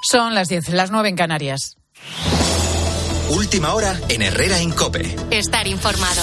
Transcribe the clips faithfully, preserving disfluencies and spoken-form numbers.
Son las diez, las nueve en Canarias. Última hora en Herrera en COPE. Estar informado.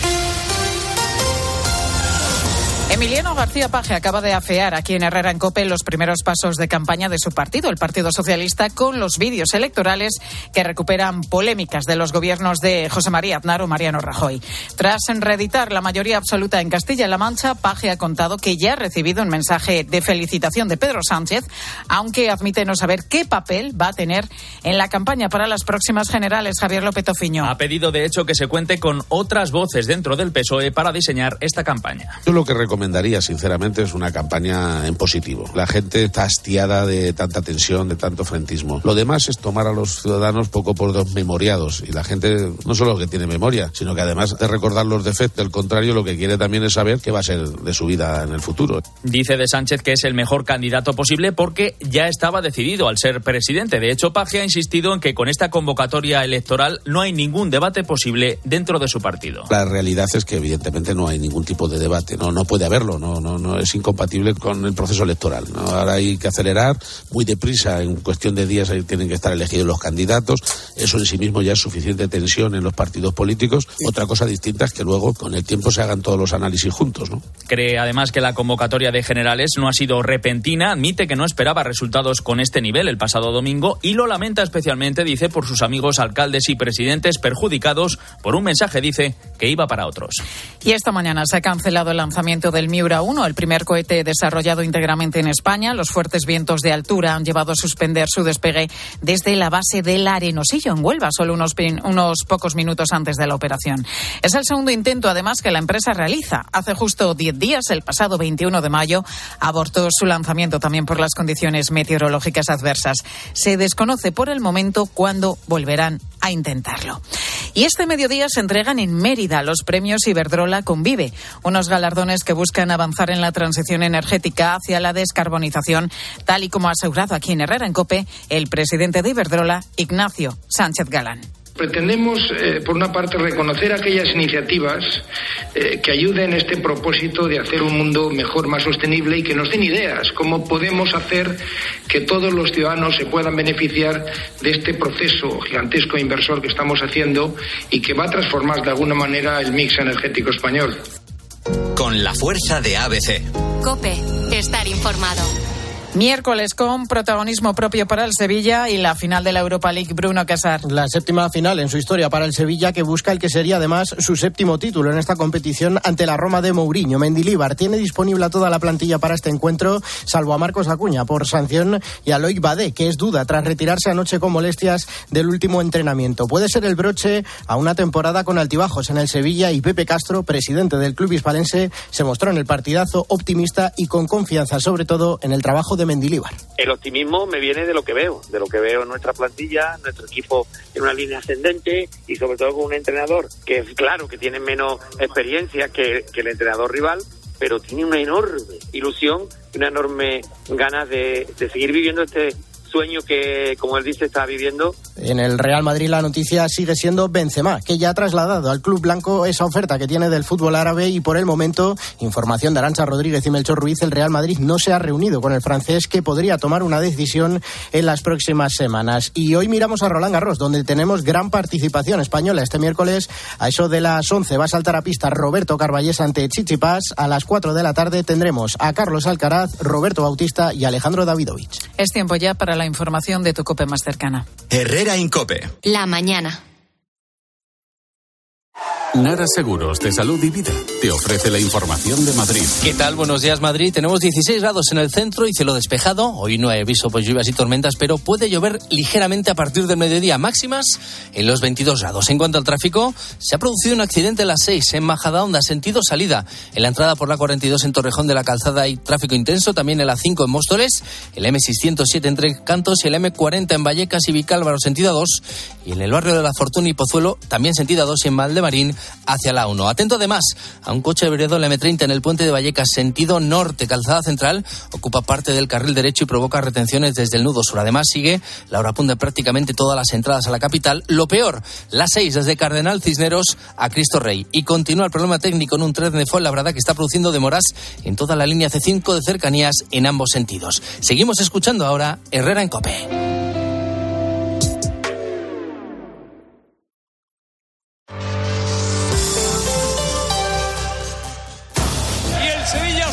Emiliano García Paje acaba de afear aquí en Herrera en COPE los primeros pasos de campaña de su partido, el Partido Socialista, con los vídeos electorales que recuperan polémicas de los gobiernos de José María Aznar o Mariano Rajoy. Tras reeditar la mayoría absoluta en Castilla-La Mancha, Paje ha contado que ya ha recibido un mensaje de felicitación de Pedro Sánchez, aunque admite no saber qué papel va a tener en la campaña para las próximas generales. Javier López Tofiño. Ha pedido, de hecho, que se cuente con otras voces dentro del P S O E para diseñar esta campaña. Yo lo que recomendaría, sinceramente, es una campaña en positivo. La gente está hastiada de tanta tensión, de tanto frentismo. Lo demás es tomar a los ciudadanos poco por dos memoriados. Y la gente no solo que tiene memoria, sino que además de recordar los defectos, al contrario, lo que quiere también es saber qué va a ser de su vida en el futuro. Dice de Sánchez que es el mejor candidato posible porque ya estaba decidido al ser presidente. De hecho, Paje ha insistido en que con esta convocatoria electoral no hay ningún debate posible dentro de su partido. La realidad es que evidentemente no hay ningún tipo de debate. No, no puede haberlo. No No, no, no es incompatible con el proceso electoral, ¿no? Ahora hay que acelerar muy deprisa, en cuestión de días ahí tienen que estar elegidos los candidatos. Eso en sí mismo ya es suficiente tensión en los partidos políticos. Otra cosa distinta es que luego con el tiempo se hagan todos los análisis juntos, ¿no? Cree además que la convocatoria de generales no ha sido repentina, admite que no esperaba resultados con este nivel el pasado domingo y lo lamenta especialmente, dice, por sus amigos alcaldes y presidentes perjudicados por un mensaje, dice, que iba para otros. Y esta mañana se ha cancelado el lanzamiento del Miura uno, el primer cohete desarrollado íntegramente en España. Los fuertes vientos de altura han llevado a suspender su despegue desde la base del Arenosillo, en Huelva, solo unos, unos pocos minutos antes de la operación. Es el segundo intento, además, que la empresa realiza. Hace justo diez días, el pasado veintiuno de mayo, abortó su lanzamiento también por las condiciones meteorológicas adversas. Se desconoce por el momento cuándo volverán a intentarlo. Y este mediodía se entregan en Mérida los premios Iberdrola Convive, unos galardones que buscan avanzar en la transición energética hacia la descarbonización, tal y como ha asegurado aquí en Herrera en COPE el presidente de Iberdrola, Ignacio Sánchez Galán. Pretendemos, eh, por una parte, reconocer aquellas iniciativas eh, que ayuden en este propósito de hacer un mundo mejor, más sostenible y que nos den ideas, cómo podemos hacer que todos los ciudadanos se puedan beneficiar de este proceso gigantesco inversor que estamos haciendo y que va a transformar de alguna manera el mix energético español. Con la fuerza de A B C. COPE, estar informado. Miércoles con protagonismo propio para el Sevilla y la final de la Europa League. Bruno Casar. La séptima final en su historia para el Sevilla, que busca el que sería además su séptimo título en esta competición ante la Roma de Mourinho. Mendilibar tiene disponible a toda la plantilla para este encuentro, salvo a Marcos Acuña por sanción y a Loic Badé, que es duda tras retirarse anoche con molestias del último entrenamiento. Puede ser el broche a una temporada con altibajos en el Sevilla y Pepe Castro, presidente del club hispalense, se mostró en el partidazo optimista y con confianza, sobre todo en el trabajo de Mendilibar. El optimismo me viene de lo que veo, de lo que veo en nuestra plantilla, nuestro equipo en una línea ascendente y sobre todo con un entrenador que, claro, que tiene menos experiencia que, que el entrenador rival, pero tiene una enorme ilusión y una enorme ganas de, de seguir viviendo este sueño que, como él dice, está viviendo. En el Real Madrid la noticia sigue siendo Benzema, que ya ha trasladado al club blanco esa oferta que tiene del fútbol árabe y por el momento, información de Arantxa Rodríguez y Melchor Ruiz, el Real Madrid no se ha reunido con el francés, que podría tomar una decisión en las próximas semanas. Y hoy miramos a Roland Garros, donde tenemos gran participación española. Este miércoles, a eso de las once, va a saltar a pista Roberto Carballés ante Tsitsipas. A las cuatro de la tarde tendremos a Carlos Alcaraz, Roberto Bautista y Alejandro Davidovich. Es tiempo ya para la información de tu COPE más cercana. Herrera en COPE. La mañana. Nara Seguros de Salud y Vida te ofrece la información de Madrid. ¿Qué tal? Buenos días, Madrid. Tenemos dieciséis grados en el centro y cielo despejado. Hoy no hay aviso por lluvias y tormentas, pero puede llover ligeramente a partir del mediodía. Máximas en los veintidós grados. En cuanto al tráfico, se ha producido un accidente en la seis, en Majadahonda, sentido salida. En la entrada por la cuarenta y dos en Torrejón de la Calzada hay tráfico intenso. También en la cinco en Móstoles, el eme seiscientos siete entre Cantos y el eme cuarenta en Vallecas y Vicálvaro, sentido dos. Y en el barrio de La Fortuna y Pozuelo, también sentido dos y en Valdemarín, hacia la uno. Atento además a un coche averiado en la eme treinta en el puente de Vallecas, sentido norte. Calzada Central ocupa parte del carril derecho y provoca retenciones desde el nudo sur. Además sigue la hora punta prácticamente todas las entradas a la capital. Lo peor, la seis desde Cardenal Cisneros a Cristo Rey. Y continúa el problema técnico en un tren de Fuenlabrada que está produciendo demoras en toda la línea ce cinco de cercanías en ambos sentidos. Seguimos escuchando ahora Herrera en COPE.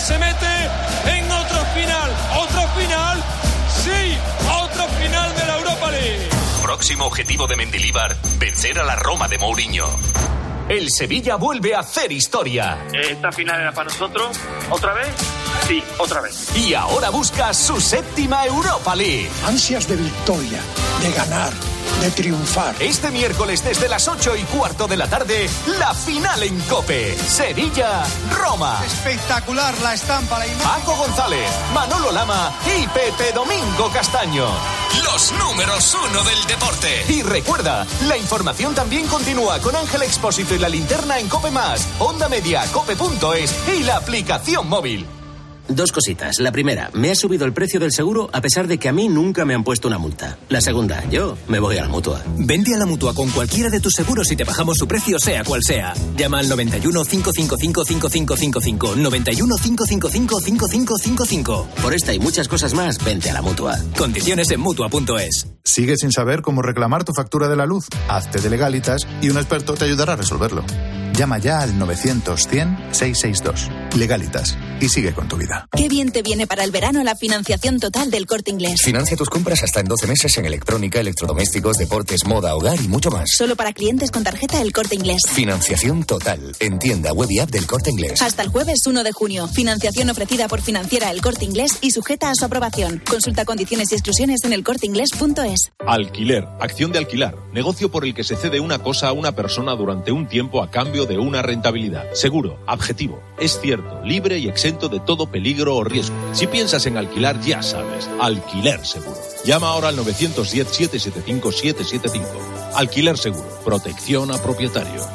se mete en otro final, otro final, sí, otro final de la Europa League. Próximo objetivo de Mendilibar, vencer a la Roma de Mourinho. El Sevilla vuelve a hacer historia. ¿Esta final era para nosotros? ¿Otra vez? Sí, otra vez. Y ahora busca su séptima Europa League. Ansias de victoria, de ganar, de triunfar. Este miércoles desde las ocho y cuarto de la tarde, la final en COPE. Sevilla-Roma. Espectacular la estampa, la imagen. Paco González, Manolo Lama y Pepe Domingo Castaño. Los números uno del deporte. Y recuerda, la información también continúa con Ángel Expósito y la linterna en COPE Más, Onda Media, cope punto es y la aplicación móvil. Dos cositas. La primera, me ha subido el precio del seguro a pesar de que a mí nunca me han puesto una multa. La segunda, yo me voy a la Mutua. Vente a la Mutua con cualquiera de tus seguros y te bajamos su precio sea cual sea. Llama al noventa y uno, cinco cinco cinco, cinco cinco cinco cinco. noventa y uno, cinco cinco cinco, cinco cinco cinco cinco. Por esta y muchas cosas más, vente a la Mutua. Condiciones en Mutua punto es. ¿Sigues sin saber cómo reclamar tu factura de la luz? Hazte de Legalitas y un experto te ayudará a resolverlo. Llama ya al novecientos, cien, seiscientos sesenta y dos. Legalitas. Y sigue con tu vida. Qué bien te viene para el verano la financiación total del Corte Inglés. Financia tus compras hasta en doce meses en electrónica, electrodomésticos, deportes, moda, hogar y mucho más. Solo para clientes con tarjeta El Corte Inglés. Financiación total. En tienda, web y app del Corte Inglés. Hasta el jueves uno de junio. Financiación ofrecida por Financiera El Corte Inglés y sujeta a su aprobación. Consulta condiciones y exclusiones en el corte inglés punto es. Alquiler. Acción de alquilar. Negocio por el que se cede una cosa a una persona durante un tiempo a cambio de una rentabilidad. Seguro, objetivo, es cierto, libre y exento de todo peligro o riesgo. Si piensas en alquilar, ya sabes, Alquiler Seguro. Llama ahora al novecientos diez, setecientos setenta y cinco, setecientos setenta y cinco. Alquiler Seguro, protección a propietarios.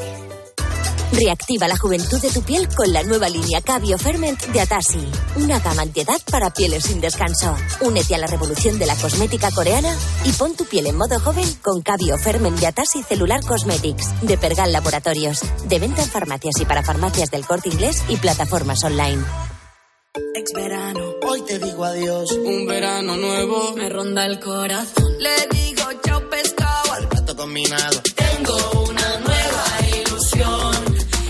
Reactiva la juventud de tu piel con la nueva línea Cabio Ferment de Atasi. Una gama antiedad para pieles sin descanso. Únete a la revolución de la cosmética coreana y pon tu piel en modo joven con Cabio Ferment de Atasi Cellular Cosmetics de Pergal Laboratorios. De venta en farmacias y para farmacias del Corte Inglés y plataformas online. Ex verano, hoy te digo adiós. Un verano nuevo me ronda el corazón. Le digo chao pescado al plato combinado. Tengo una nueva ilusión.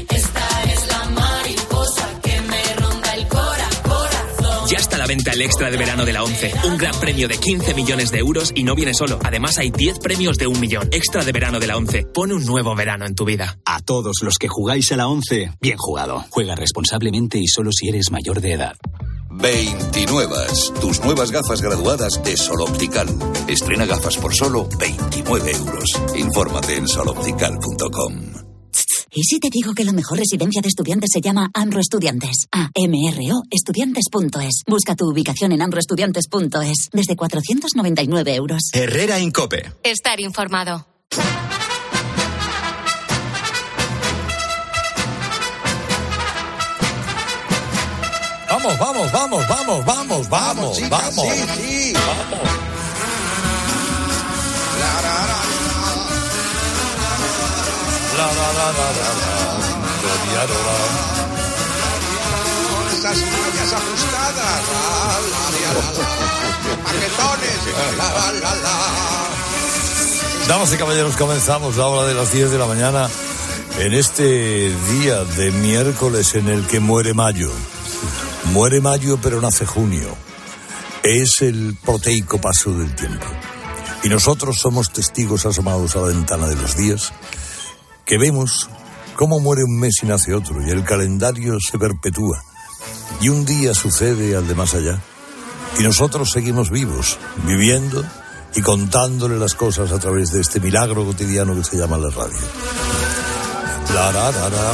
Ya está a la venta el extra de verano de la ONCE. Un gran premio de quince millones de euros y no viene solo. Además hay diez premios de un millón. Extra de verano de la ONCE. Pone un nuevo verano en tu vida. A todos los que jugáis a la ONCE, bien jugado. Juega responsablemente y solo si eres mayor de edad. veintinuevas. Tus nuevas gafas graduadas de Sol Optical. Estrena gafas por solo veintinueve euros. Infórmate en sol optical punto com. ¿Y si te digo que la mejor residencia de estudiantes se llama Amro Estudiantes? A M R O estudiantes punto es. Busca tu ubicación en amro estudiantes punto es. Desde cuatrocientos noventa y nueve euros. Herrera en COPE. Estar informado. Vamos, vamos, vamos, vamos, vamos, vamos, vamos. Sí, vamos. sí. Vamos. La, la, la. La, la, la, la, la, la, la, la. Esas mallas ajustadas. La, la, la, la. Paquetones. La, la, la. Damas y caballeros, comenzamos la hora de las diez de la mañana en este día de miércoles en el que muere mayo. Muere mayo, pero nace junio. Es el proteico paso del tiempo. Y nosotros somos testigos asomados a la ventana de los días que vemos cómo muere un mes y nace otro, y el calendario se perpetúa, y un día sucede al de más allá, y nosotros seguimos vivos, viviendo y contándole las cosas a través de este milagro cotidiano que se llama la radio. La, la, la, la.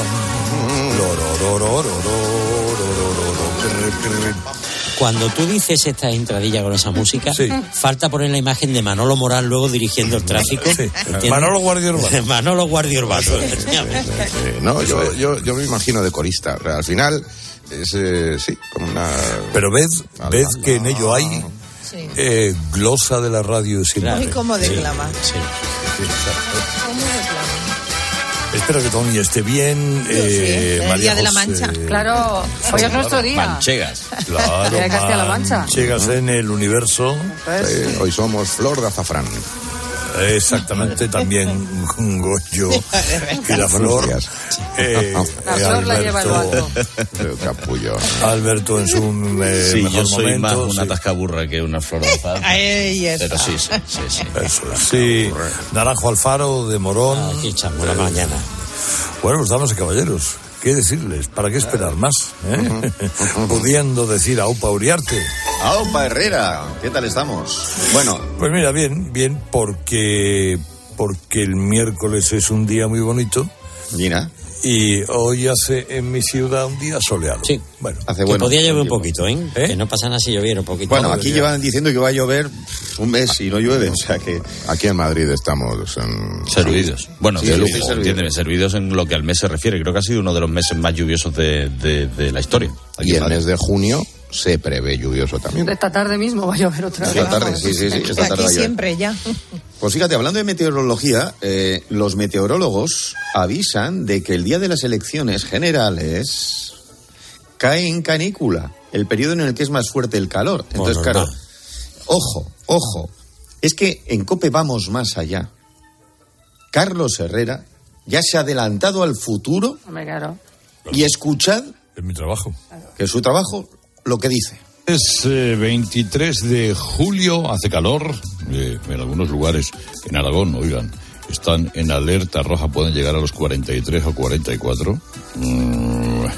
Cuando tú dices esta entradilla con esa música, sí, falta poner la imagen de Manolo Morán luego dirigiendo el tráfico. Sí. Manolo Guardia Urbano. Manolo Guardia Urbano. Sí, sí, sí, sí. No, yo, yo, yo me imagino de corista. Al final es, eh, sí, como una... Pero ved, ved que en ello hay sí. eh, glosa de la radio sin claro. Muy como declama. Sí, sí, sí, sí. ¿Cómo declama? Espero que Tony esté bien. Sí, eh, sí. El día de la Mancha. Eh, claro, hoy es nuestro día. Manchegas. Claro, de Castilla-La Mancha. Manchegas en el universo. Sí, hoy somos Flor de Azafrán. Exactamente, también Goyo y la Flor. Eh, la Flor Alberto, la lleva el alto. Capullo. Alberto en su eh, sí, mejor yo soy momento, más una sí. tascaburra que una Flor Alfaro. Pero sí, sí, sí, sí. Eso, sí. Naranjo Alfaro de Morón. Ah, aquí echamos la mañana. Bueno, pues damas y caballeros, ¿qué decirles? ¿Para qué esperar más? ¿Eh? Pudiendo decir a Aupa Uriarte. Aupa Herrera, ¿qué tal estamos? Bueno. Pues mira, bien, bien, porque, porque el miércoles es un día muy bonito. Mira. Y hoy hace en mi ciudad un día soleado. Sí. Bueno, hace que bueno. Podía llover un poquito, ¿eh? ¿eh? Que no pasa nada si lloviera un poquito. Bueno, aquí llevan diciendo que va a llover un mes y no llueve, o sea que... Aquí en Madrid estamos en... servidos. Bueno, sí, de lujo, servido. entiéndeme, servidos en lo que al mes se refiere. Creo que ha sido uno de los meses más lluviosos de, de, de la historia. Aquí y el mes de junio se prevé lluvioso también. Esta tarde mismo va a llover otra vez. Esta tarde, sí, sí, sí. Esta tarde aquí va a llover. siempre ya. Pues fíjate, hablando de meteorología, eh, los meteorólogos avisan de que el día de las elecciones generales cae en canícula, el periodo en el que es más fuerte el calor. Entonces, bueno, claro, no. ojo, ojo, es que en COPE vamos más allá. Carlos Herrera ya se ha adelantado al futuro. Hombre, claro. Y escuchad, es mi trabajo, que es su trabajo, lo que dice. Es eh, veintitrés de julio, hace calor, eh, en algunos lugares, en Aragón, oigan, están en alerta roja, pueden llegar a los cuarenta y tres o cuarenta y cuatro. Mm.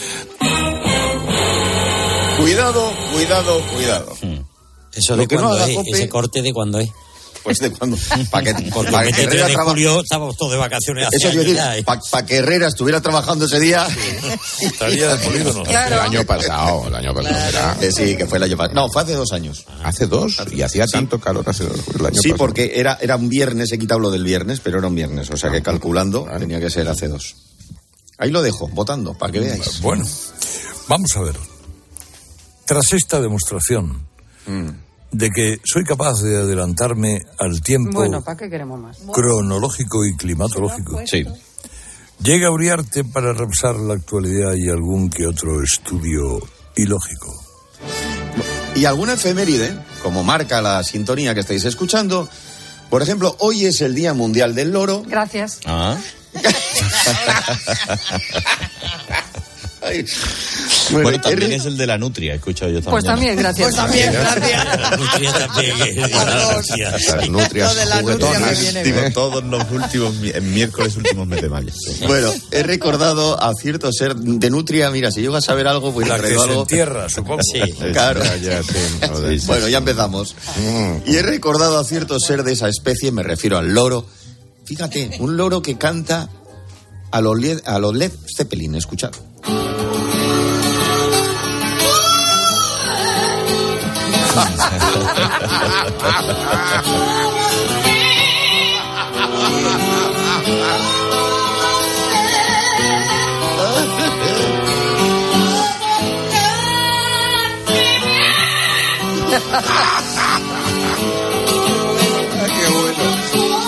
Cuidado, cuidado, cuidado. Eso Lo de que no cuando haga es, Cope- ese corte de cuando es. Pues de cuando. Para que, Porque pa el que veintitrés Herrera de traba- julio estábamos todos de vacaciones hace Eso quiero años decir, ya, ¿eh? para pa que Herrera estuviera trabajando ese día. Estaría de polígono. Claro. El año pasado, el año pasado será. Que sí, que fue el año pasado. No, fue hace dos años. ¿Hace dos? Y hacía Sí. tanto calor hace dos, el año Sí, pasado. porque era, era un viernes, he quitado lo del viernes, pero era un viernes. O sea que calculando tenía que ser hace dos. Ahí lo dejo, votando, para que veáis. Bueno, vamos a ver. Tras esta demostración Mm. de que soy capaz de adelantarme al tiempo Bueno, ¿para qué queremos más? cronológico y climatológico, Sí. llega Uriarte para repasar la actualidad y algún que otro estudio ilógico. Y alguna efeméride, como marca la sintonía que estáis escuchando. Por ejemplo, hoy es el Día Mundial del Loro. Gracias. Ah. Ay. Bueno, Bueno, también R- es el de la nutria, he escuchado yo también. Pues también, gracias. Pues también, gracias. La nutria también, eh, gracias. Las nutrias Lo de la nutria juguetonas. me viene Digo, bien. todos los últimos, mi- en miércoles últimos mes de mayo. Bueno, he recordado a cierto ser de nutria. Mira, si llego a saber algo, pues La le que traigo se algo. entierra, supongo. Sí. Claro. Ya, ya, sí, lo de- Bueno, ya empezamos. Y he recordado a cierto ser de esa especie, me refiero al loro. Fíjate, un loro que canta a los Led, a los Led Zeppelin, escuchad. Qué bueno.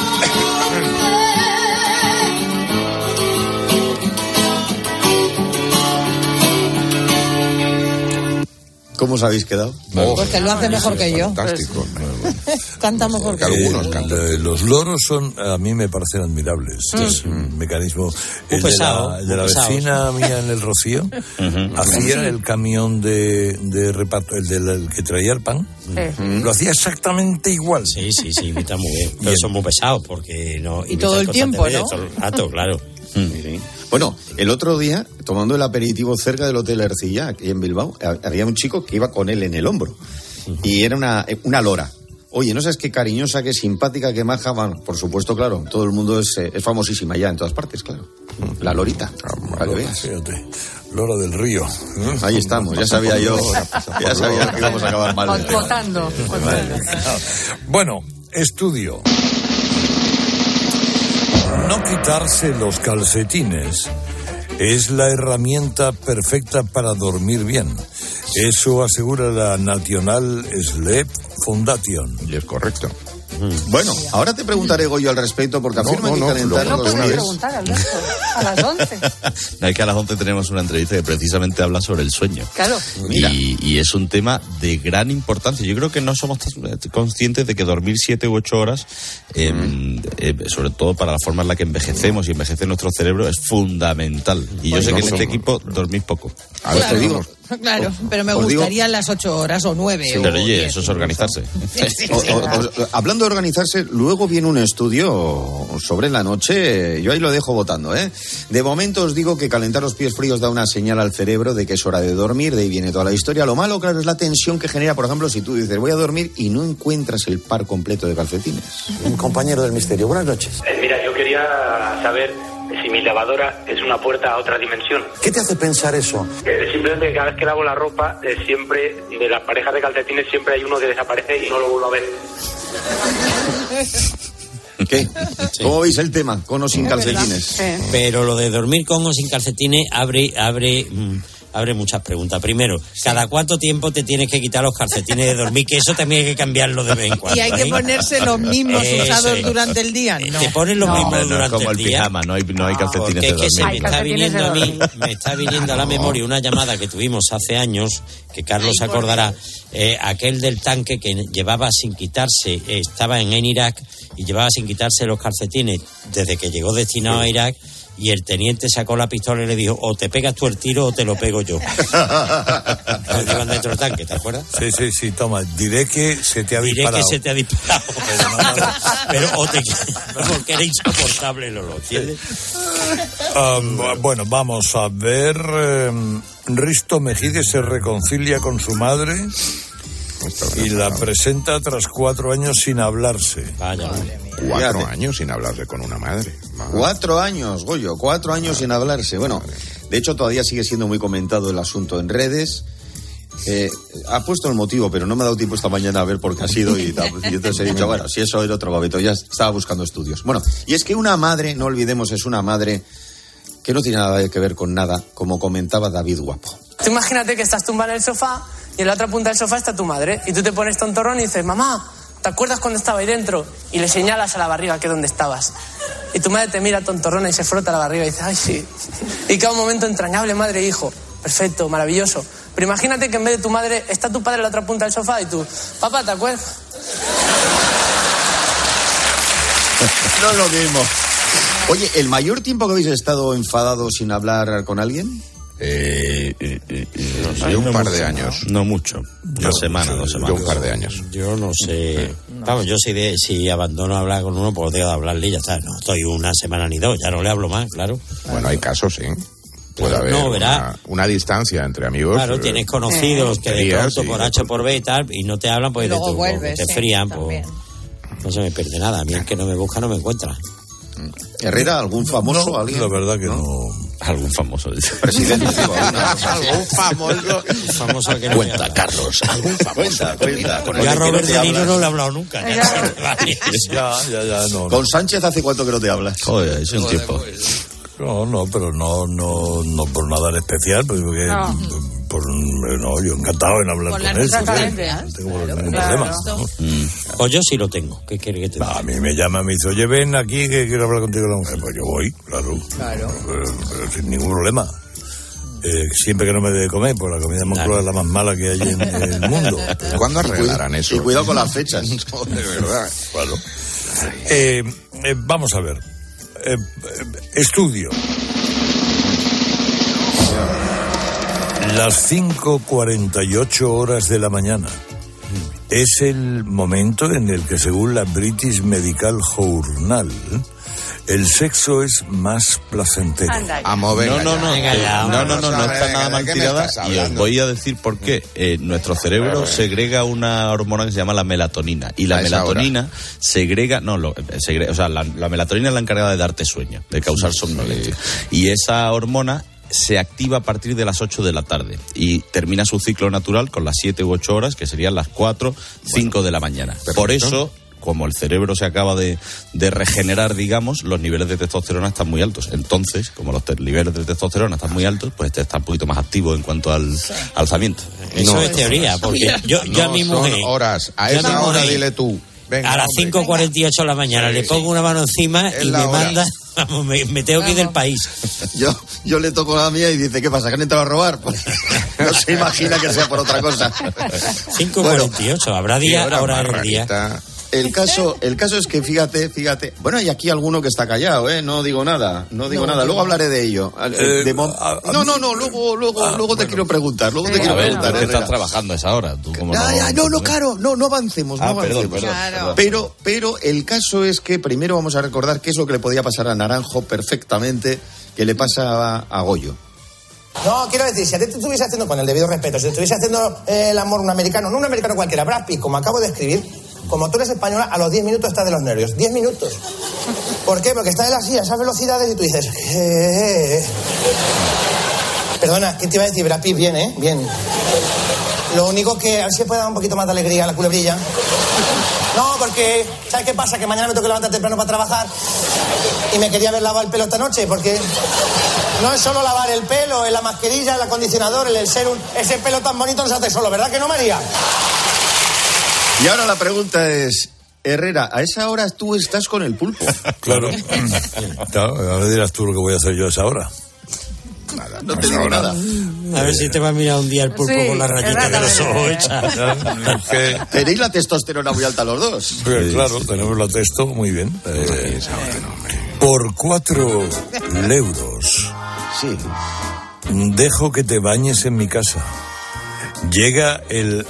¿Cómo os habéis quedado? Pues que lo hace mejor que yo. Fantástico. Canta mejor que yo. Algunos El- cantan. eh, los loros son, a mí me parecen admirables. Es un mecanismo. El de pesado, la, el de la muy pesados. vecina mía en el Rocío hacía el camión de, de reparto, el, del el que traía el pan, Sí. lo hacía exactamente igual. Sí, sí, sí, imita muy bien. Pero son muy pesados porque no. Y todo el tiempo, ¿no? Todo el rato, claro. Bueno, el otro día, tomando el aperitivo cerca del Hotel Ercilla, aquí en Bilbao, ha- había un chico que iba con él en el hombro. Y era una, una lora. Oye, no sabes qué cariñosa, qué simpática, qué maja. Bueno, por supuesto, claro, todo el mundo es, eh, es famosísima ya en todas partes, claro. La lorita, para que veas. Fíjate, Lora del Río. Ahí estamos, ya sabía yo, ya sabía que íbamos a acabar mal. Votando. Bueno, estudio. No quitarse los calcetines es la herramienta perfecta para dormir bien. Eso asegura la National Sleep Foundation. Y es correcto. Bueno, ahora te preguntaré, Goyo, al respecto, porque No, afirman no, que no, calentar no los puedes pies... preguntar, Alberto. A las once. No, es que a las once tenemos una entrevista que precisamente habla sobre el sueño. Claro. Y, y es un tema de gran importancia. Yo creo que no somos conscientes de que dormir siete u ocho horas, eh, mm. eh, sobre todo para la forma en la que envejecemos y envejece nuestro cerebro, es fundamental. Y yo sé que en este equipo dormís poco. A ver, te digo... Claro, pero me os digo- gustarían las ocho horas o nueve. Sí, o pero oye, diez, eso es organizarse. O- o- o- hablando de organizarse, luego viene un estudio sobre la noche, yo ahí lo dejo votando, ¿eh? De momento os digo que calentar los pies fríos da una señal al cerebro de que es hora de dormir, de ahí viene toda la historia. Lo malo, claro, es la tensión que genera, por ejemplo, si tú dices voy a dormir y no encuentras el par completo de calcetines. Un compañero del misterio, buenas noches. Eh, mira, yo quería saber si mi lavadora es una puerta a otra dimensión. ¿Qué te hace pensar eso? Eh, simplemente cada vez que lavo la ropa, eh, siempre, de las parejas de calcetines, siempre hay uno que desaparece y no lo vuelvo a ver. ¿Qué? ¿Cómo veis el tema? Con o sin Es verdad. calcetines. Sí. Pero lo de dormir con o sin calcetines abre, abre, mm, abre muchas preguntas. Primero, ¿cada cuánto tiempo te tienes que quitar los calcetines de dormir? Que eso también hay que cambiarlo de vez en cuando. Y hay que ¿eh? ponerse los mismos Eso usados es. durante el día. No. Te pones los No. mismos No, no es durante como el el día. pijama, no hay, no hay calcetines Porque de es que se dormir. me está Calcetines viniendo de a mí, dormir. me está viniendo a la memoria una llamada que tuvimos hace años, que Carlos se acordará, eh, aquel del tanque que llevaba sin quitarse, eh, estaba en, en Irak y llevaba sin quitarse los calcetines desde que llegó destinado a Irak. Y el teniente sacó la pistola y le dijo, o te pegas tú el tiro o te lo pego yo. Los llevan dentro del tanque, ¿te acuerdas? Sí, sí, sí, toma, diré que se te ha Diré disparado. que se te ha disparado. Pero, no, no, pero o te porque era insoportable el olor, ¿entiendes? Um, bueno, vamos a ver. um, Risto Mejide se reconcilia con su madre y la presenta tras cuatro años sin hablarse. Vaya, Cuatro Fíjate. años sin hablarse con una madre. Madre. Cuatro años, Goyo, cuatro años sin hablarse. Bueno, de hecho todavía sigue siendo muy comentado el asunto en redes. Eh, ha puesto el motivo, pero no me ha dado tiempo esta mañana a ver por qué ha sido y tal. Y entonces he dicho, bueno, si eso era otro gabito, ya estaba buscando estudios. Bueno, y es que una madre, no olvidemos, es una madre que no tiene nada que ver con nada, como comentaba David Guapo. Tú imagínate que estás tumbada en el sofá y en la otra punta del sofá está tu madre y tú te pones tontorrón y dices, mamá, ¿te acuerdas cuando estaba ahí dentro? Y le señalas a la barriga que es donde estabas. Y tu madre te mira tontorrona y se frota la barriga y dice, ay, sí. Y queda un momento entrañable, madre e hijo. Perfecto, maravilloso. Pero imagínate que en vez de tu madre está tu padre en la otra punta del sofá y tú, papá, ¿te acuerdas? No es lo mismo. Oye, ¿el mayor tiempo que habéis estado enfadados sin hablar con alguien? Eh, eh, eh, no sé, Yo un no par mucho. de años. No mucho. Una semana, dos Yo semanas. un par de años. Yo no sé. Vamos, yo si, de, si abandono hablar con uno, pues dejo de hablarle y ya está. No estoy una semana ni dos, ya no le hablo más, claro. Bueno, hay casos, sí. Puede haber No, verá. una, una distancia entre amigos. Claro, eh, tienes conocidos que de tonterías pronto y- por H o por B y tal, y no te hablan, pues Y de luego tu- vuelves, te sí, frían, pues también. no se me pierde nada. A mí el que no me busca no me encuentra. Herrera, ¿algún famoso? No, ¿Alguien? la verdad que no. Algún famoso. dice. Presidente, digo, Algún famoso. Famoso que no me Cuenta, habla. Carlos. Algún famoso. Cuenta, cuenta. Con Yo a el que no Robert te De Niro hablas. no le he hablado nunca. Vale. Ya, ya, ya, no. no. Con Sánchez, ¿hace cuánto que no te hablas? Joder, es un tiempo. No, no, pero no, no, no por nada en especial, pues porque No. por, no, yo encantado en hablar Por con las él. cosas sí, calentas. no tengo ningún claro. problema. ¿no? Pues yo sí lo tengo. ¿Qué quiere que te diga? A mí me llama, me dice, oye, ven aquí que quiero hablar contigo la mujer. Pues yo voy, claro. Claro. Pero, pero sin ningún problema. Eh, siempre que no me dé de comer, pues la comida de Moncloa es la más mala que hay en el mundo. ¿Cuándo arreglarán eso? Y cuidado con las fechas. No, de verdad. Claro. Eh, eh, vamos a ver. Eh, eh, estudio. Las cinco cuarenta y ocho horas de la mañana es el momento en el que, según la British Medical Journal, el sexo es más placentero. Anda. Amo, venga No, no, no, Venga eh, ya, no, no, no, no vamos a está ver, nada ¿de mal qué me tirada estás y os hablando? voy a decir por qué. Eh, nuestro cerebro segrega una hormona que se llama la melatonina y la A esa melatonina segrega, no, lo, segrega, o sea, la, la melatonina es la encargada de darte sueño, de causar somnolencia. Y esa hormona se activa a partir de las ocho de la tarde y termina su ciclo natural con las siete u ocho horas, que serían las cuatro, cinco de la mañana. Por eso, como el cerebro se acaba de, de regenerar, digamos, los niveles de testosterona están muy altos. Entonces, como los te- niveles de testosterona están muy altos, pues este está un poquito más activo en cuanto al alzamiento. Eso No, es teoría, porque yo, yo a No mi son mujer... horas. A yo esa mi hora mujer- dile tú. Venga, a las cinco cuarenta y ocho de la mañana, sí, le pongo sí. una mano encima es y me hora. manda, vamos, me, me tengo que ir del país. Yo, yo le toco la mía y dice, ¿qué pasa? ¿Que han entrado a robar? Pues no se imagina que sea por otra cosa. cinco cuarenta y ocho, bueno, habrá día, ahora el día. El caso, el caso es que fíjate, fíjate. Bueno, hay aquí alguno que está callado, ¿eh? No digo nada, no digo no, nada. Luego hablaré de ello. Eh, de mon... a, a no, no, no. Luego, luego, ah, luego te bueno. quiero preguntar. Luego te eh, quiero ver, preguntar. ¿Qué estás trabajando a esa hora? ¿Tú cómo no, no, no, no, claro, no, no avancemos, ah, no avancemos. Perdón, perdón, claro. Pero, pero el caso es que primero vamos a recordar qué es lo que le podía pasar a Naranjo perfectamente, que le pasa a, a Goyo. No, quiero decir, si a ti te estuviese haciendo, con el debido respeto, si te estuviese haciendo eh, el amor un americano, no un americano cualquiera, Brad Pitt, como acabo de escribir, como tú eres española, a los diez minutos estás de los nervios. diez minutos. ¿Por qué? Porque está él así, a esas velocidades y tú dices... Eh... Perdona, ¿qué te iba a decir? Brad Pitt, bien, ¿eh? Bien. Lo único que... A ver si puede dar un poquito más de alegría a la culebrilla. No, porque... ¿Sabes qué pasa? Que mañana me tengo que levantar temprano para trabajar y me quería haber lavado el pelo esta noche, porque... No es solo lavar el pelo, es la mascarilla, el acondicionador, el, el serum... Ese pelo tan bonito no se hace solo, ¿verdad que no, María? Y ahora la pregunta es, Herrera, ¿a esa hora tú estás con el pulpo? Claro. Claro, ahora dirás tú lo que voy a hacer yo a esa hora. Nada, no te digo nada. A ver si te va a mirar un día el pulpo sí, con la rayita de los ojos hecha. que... Tenéis la testosterona muy alta los dos. Sí, claro, tenemos la testo muy bien. Eh, por cuatro euros. Sí. Dejo que te bañes en mi casa. Llega el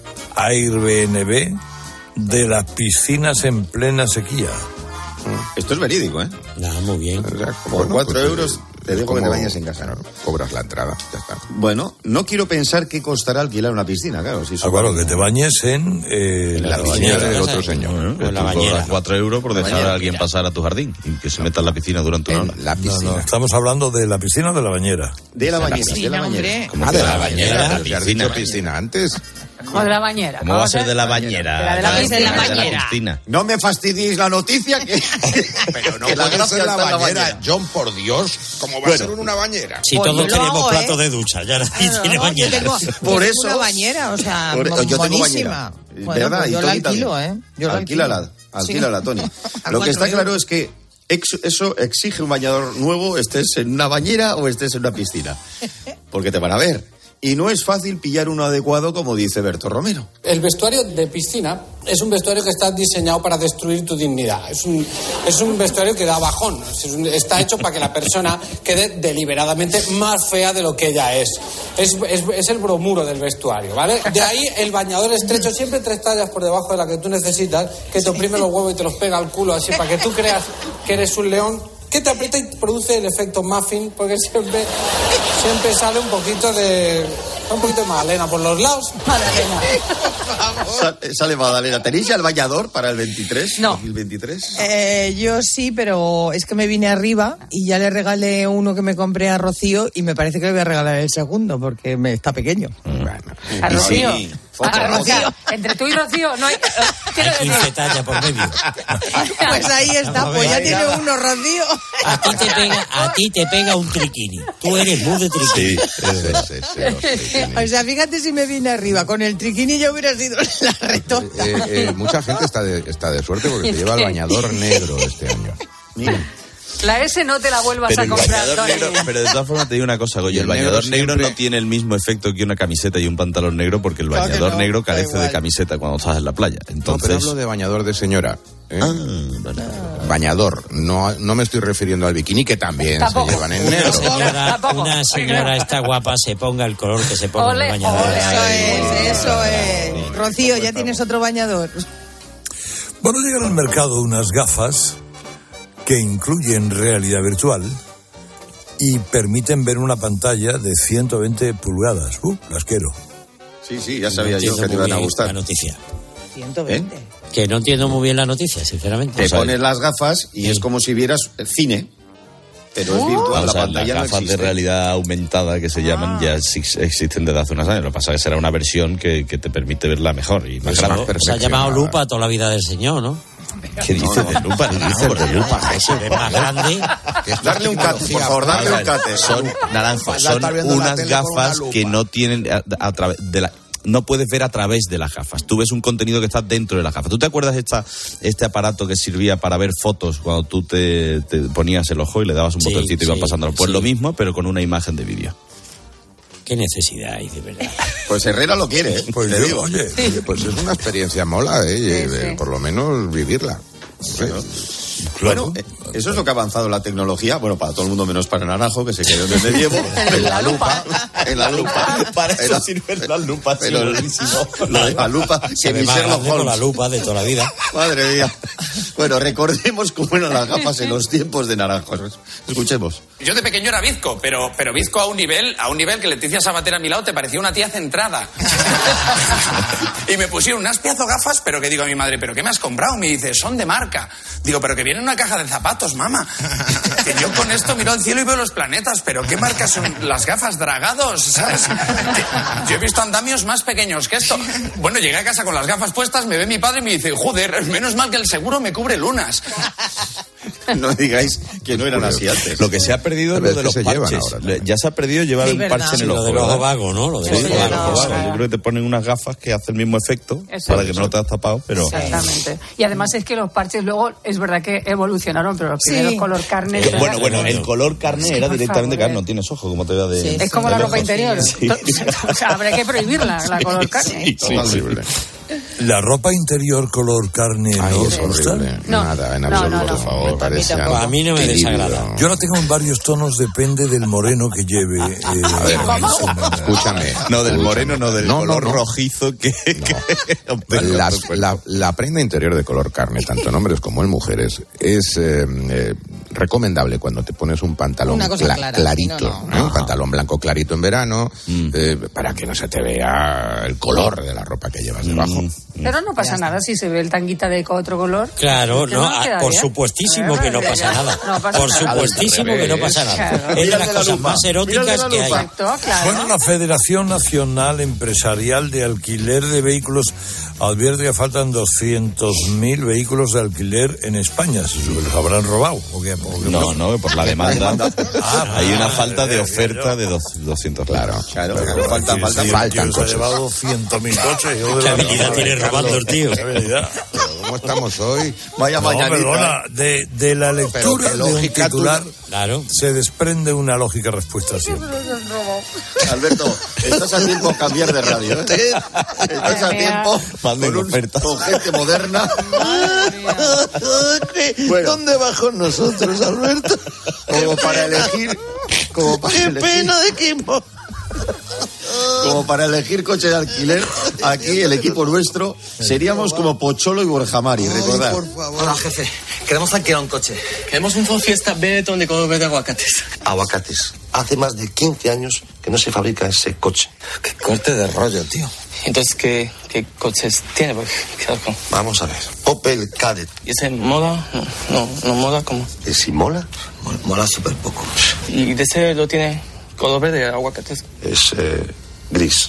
Airbnb de las piscinas en plena sequía. Esto es verídico, ¿eh? No, muy bien. O sea, por cuatro pues, euros te dejo que te bañes en casa. Claro, cobras la entrada, ya está. Bueno, no quiero pensar qué costará alquilar una piscina, claro. Si ah, claro, que te bañes en, eh, en la, la piscina del otro señor. ¿Eh? La bañera. Cuatro euros por dejar bañera, a alguien mira. pasar a tu jardín y que se meta en la piscina durante una hora. La piscina. No, no, estamos hablando de la piscina o de la bañera. De la bañera, piscina, de la bañera. ¿Cómo ah, de la bañera? Pero si has dicho piscina antes. O de la bañera. ¿Cómo va a ser de la bañera? De la, de la, de la, de la bañera. No me fastidiéis la noticia que... Pero no puede ser la bañera, bañera, John, por Dios. ¿Cómo va bueno, a ser una bañera? Si pues todos tenemos hago, platos ¿eh? de ducha, ya nadie no, tiene no, bañera. Yo tengo, por yo eso... tengo una bañera, o sea, por, yo tengo buenísima. Bañera. Bueno, pues yo la alquilo, ¿eh? Yo alquílala, alquílala, sí. Tony. Lo que está claro es que eso exige un bañador nuevo, estés en una bañera o estés en una piscina. Porque te van a ver. Y no es fácil pillar uno adecuado, como dice Berto Romero. El vestuario de piscina es un vestuario que está diseñado para destruir tu dignidad. Es un, es un vestuario que da bajón. Está hecho para que la persona quede deliberadamente más fea de lo que ella es. Es, es, es el bromuro del vestuario, ¿vale? De ahí el bañador estrecho, siempre tres tallas por debajo de la que tú necesitas, que te oprime los huevos y te los pega al culo así para que tú creas que eres un león, que te aprieta y produce el efecto muffin, porque siempre, siempre sale un poquito de... Un poquito de magdalena por los lados. Magdalena. Sale, sale magdalena. ¿Tenéis ya el bañador para el veintitrés? No. dos mil veintitrés? Eh, yo sí, pero es que me vine arriba y ya le regalé uno que me compré a Rocío y me parece que le voy a regalar el segundo porque me está pequeño. Bueno. ¿A Rocío? Sí. A Rocío. Entre tú y Rocío no hay... Hay quince tallas por medio. Pues ahí está, pues ya tiene uno, Rocío. A ti te pega, a ti te pega un triquini. Tú eres muy de triquini. Sí, sí, sí, sí, sí. O sea, fíjate si me vine arriba. Con el triquini yo hubiera sido la retonda. Eh, eh, mucha gente está de, está de suerte porque se lleva el bañador negro este año. Mira. La S no te la vuelvas pero a comprar. Negro, pero de todas formas te digo una cosa, Goyo. El bañador negro, negro siempre... no tiene el mismo efecto que una camiseta y un pantalón negro porque el bañador claro no, negro carece de camiseta cuando estás en la playa. Entonces... No, pero hablo de bañador de señora. ¿eh? Ah, vale. Bañador. No, no me estoy refiriendo al bikini, que también Tampoco. se llevan en negro. Una señora, una señora está guapa, se ponga el color que se ponga en el bañador. Ole, eso es, eso es. Rocío, ya tienes otro bañador. Bueno, llegan al mercado unas gafas que incluyen realidad virtual y permiten ver una pantalla de ciento veinte pulgadas. Uh, las quiero. Sí, sí, ya sabía no yo que te iban a gustar. La noticia. ciento veinte. ¿Eh? Que no entiendo muy bien la noticia, sinceramente. Te pones las gafas y sí. es como si vieras el cine. Pero es virtual, o la sea, pantalla las gafas no de realidad aumentada que se llaman ah. ya existen desde hace unos años. Lo que pasa es que será una versión que, que te permite verla mejor y más grande. Se ha llamado lupa toda la vida del señor, ¿no? ¿Qué dices de lupa? ¿Qué dices de lupa? Eso es más grande. Darle un cate, por favor, darle un cate. Son naranjas, son unas gafas que no tienen a, a través de la... no puedes ver a través de las gafas. Tú ves un contenido que está dentro de las gafas. ¿Tú te acuerdas esta, este aparato que servía para ver fotos cuando tú te, te ponías el ojo y le dabas un sí, botoncito y iban sí, pasándolo? Pues sí. Lo mismo, pero con una imagen de vídeo. ¿Qué necesidad hay, de verdad? Pues Herrera lo quiere, ¿eh? Pues te yo, digo. Oye, oye, pues es una experiencia mola, ¿eh? Sí, sí. Por lo menos vivirla. Sí. Claro. Bueno, eso es lo que ha avanzado la tecnología, bueno, para todo el mundo menos para Naranjo, que se quedó en el medievo, en la lupa, en la lupa. Para eso era, sirven las lupas, pero lo de la lupa, que mi Sherlock Holmes. La lupa de toda la vida. Madre mía. Bueno, recordemos cómo eran las gafas en los tiempos de Naranjo. Escuchemos. Yo de pequeño era bizco, pero, pero bizco a un nivel, a un nivel que Leticia Sabater a mi lado te parecía una tía centrada. Y me pusieron unas piazo gafas, pero que digo a mi madre, ¿pero qué me has comprado? Me dice, son de marca. Digo, pero que viene en una caja de zapatos, mamá. Que yo con esto miro al cielo y veo los planetas, pero ¿qué marca son las gafas? Dragados, ¿sabes? Yo he visto andamios más pequeños que esto. Bueno, llegué a casa con las gafas puestas, me ve mi padre y me dice, joder, menos mal que el seguro me cubre lunas. No digáis que no eran así antes. Lo que se ha perdido es lo de los parches. Ahora, ya se ha perdido llevar sí, un parche en el ojo. Lo del ojo vago, ¿no? Lo del sí, ojo vago. Vago. Yo creo que te ponen unas gafas que hacen el mismo efecto eso, para que eso. No te has tapado, pero... Exactamente. Y además es que los parches luego, es verdad que evolucionaron, pero los primeros sí. color carne... Eh, bueno, bueno, el color carne es era directamente carne, no tienes ojo, como te vea de... Sí, es como la ropa interior. Sí. O sea, habría que prohibirla, la color carne. Sí, sí, sí. La ropa interior color carne Ay, no es horrible. No. Nada, en absoluto, no, no, no. por favor. Me parece algo a mí no me desagrada. Yo la tengo en varios tonos, depende del moreno que lleve. Eh, a ver, escúchame. No, del moreno, no, del no, color no, no. rojizo que... que... Las, la, la prenda interior de color carne, tanto en hombres como en mujeres, es eh, eh, recomendable cuando te pones un pantalón cla- clara, clarito, no, no. ¿eh? Un pantalón blanco clarito en verano, mm. eh, para que no se te vea el color de la ropa que llevas debajo. Mm. Pero no pasa nada si se ve el tanguita de otro color. Claro, no, no por bien. Supuestísimo que no pasa nada. No pasa por nada. Supuestísimo que no pasa nada. Claro. Es de las cosas más eróticas que hay. Exacto, claro. Bueno, la Federación Nacional Empresarial de Alquiler de Vehículos advierte que faltan doscientos mil vehículos de alquiler en España. ¿Se los habrán robado? ¿O qué? ¿O qué? No, no, por la demanda. Ah, hay una falta de oferta de doscientos. Claro, claro. Claro, falta, sí, falta, sí, faltan coches. Se ha llevado ciento mil coches. ¿Qué habilidad tiene robando el tío? ¿Qué habilidad? ¿Cómo estamos hoy? Vaya no, mañanita. Perdona, de, de la lectura de un titular claro. se desprende una lógica respuesta siempre. Alberto, estás a tiempo de cambiar de radio, ¿eh? Estás a tiempo con, un, con gente moderna. Bueno. ¿Dónde va con nosotros, Alberto? Como para elegir... Como para ¡Qué elegir, pena de equipo! Como para elegir coche de alquiler, aquí el equipo nuestro seríamos como Pocholo y Borjamari, recordad. Hola, jefe. Queremos alquilar un coche. Queremos un Ford Fiesta Benetton de color verde aguacates. Aguacates. Hace más de quince años que no se fabrica ese coche. Qué corte de rollo, tío. Entonces, ¿qué, qué coches tiene? Claro. Vamos a ver. Opel Kadett. ¿Y ese mola? No, no, no mola como. ¿Y si mola? Mola, mola súper poco. ¿Y de ese lo tiene color verde aguacates? Es eh, gris.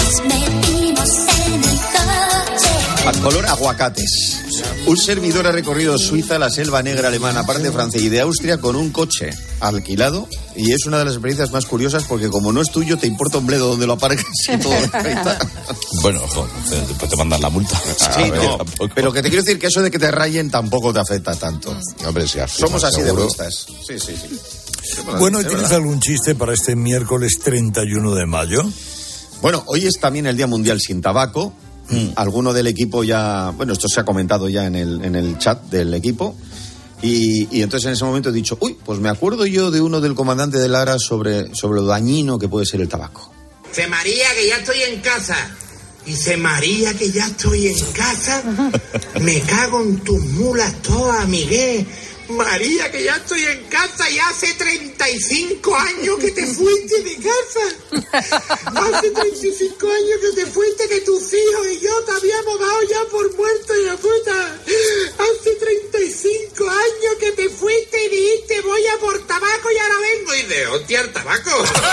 A color aguacates. Un servidor ha recorrido Suiza, la selva negra alemana, parte de Francia y de Austria con un coche alquilado, y es una de las experiencias más curiosas porque como no es tuyo te importa un bledo donde lo aparques y todo. Bueno, ojo, después te mandan la multa. Sí, no, pero que te quiero decir que eso de que te rayen tampoco te afecta tanto. Hombre, si somos así seguro. de gustas. Sí, sí, sí. Bueno, ¿y tienes algún chiste para este miércoles treinta y uno de mayo? Bueno, hoy es también el Día Mundial sin Tabaco. Mm. Alguno del equipo ya... Bueno, esto se ha comentado ya en el, en el chat del equipo. Y, y entonces en ese momento he dicho, uy, pues me acuerdo yo de uno del comandante de Lara sobre, sobre lo dañino que puede ser el tabaco. Se María, que ya estoy en casa. Y se María, que ya estoy en casa. Me cago en tus mulas todas, Miguel. María, que ya estoy en casa y hace treinta y cinco años que te fuiste de casa. Hace treinta y cinco años que te fuiste, que tus hijos y yo te habíamos dado ya por muerto y la puta. Hace treinta y cinco años que te fuiste y dijiste voy a por tabaco y ahora vengo. Y de hostia, el tabaco.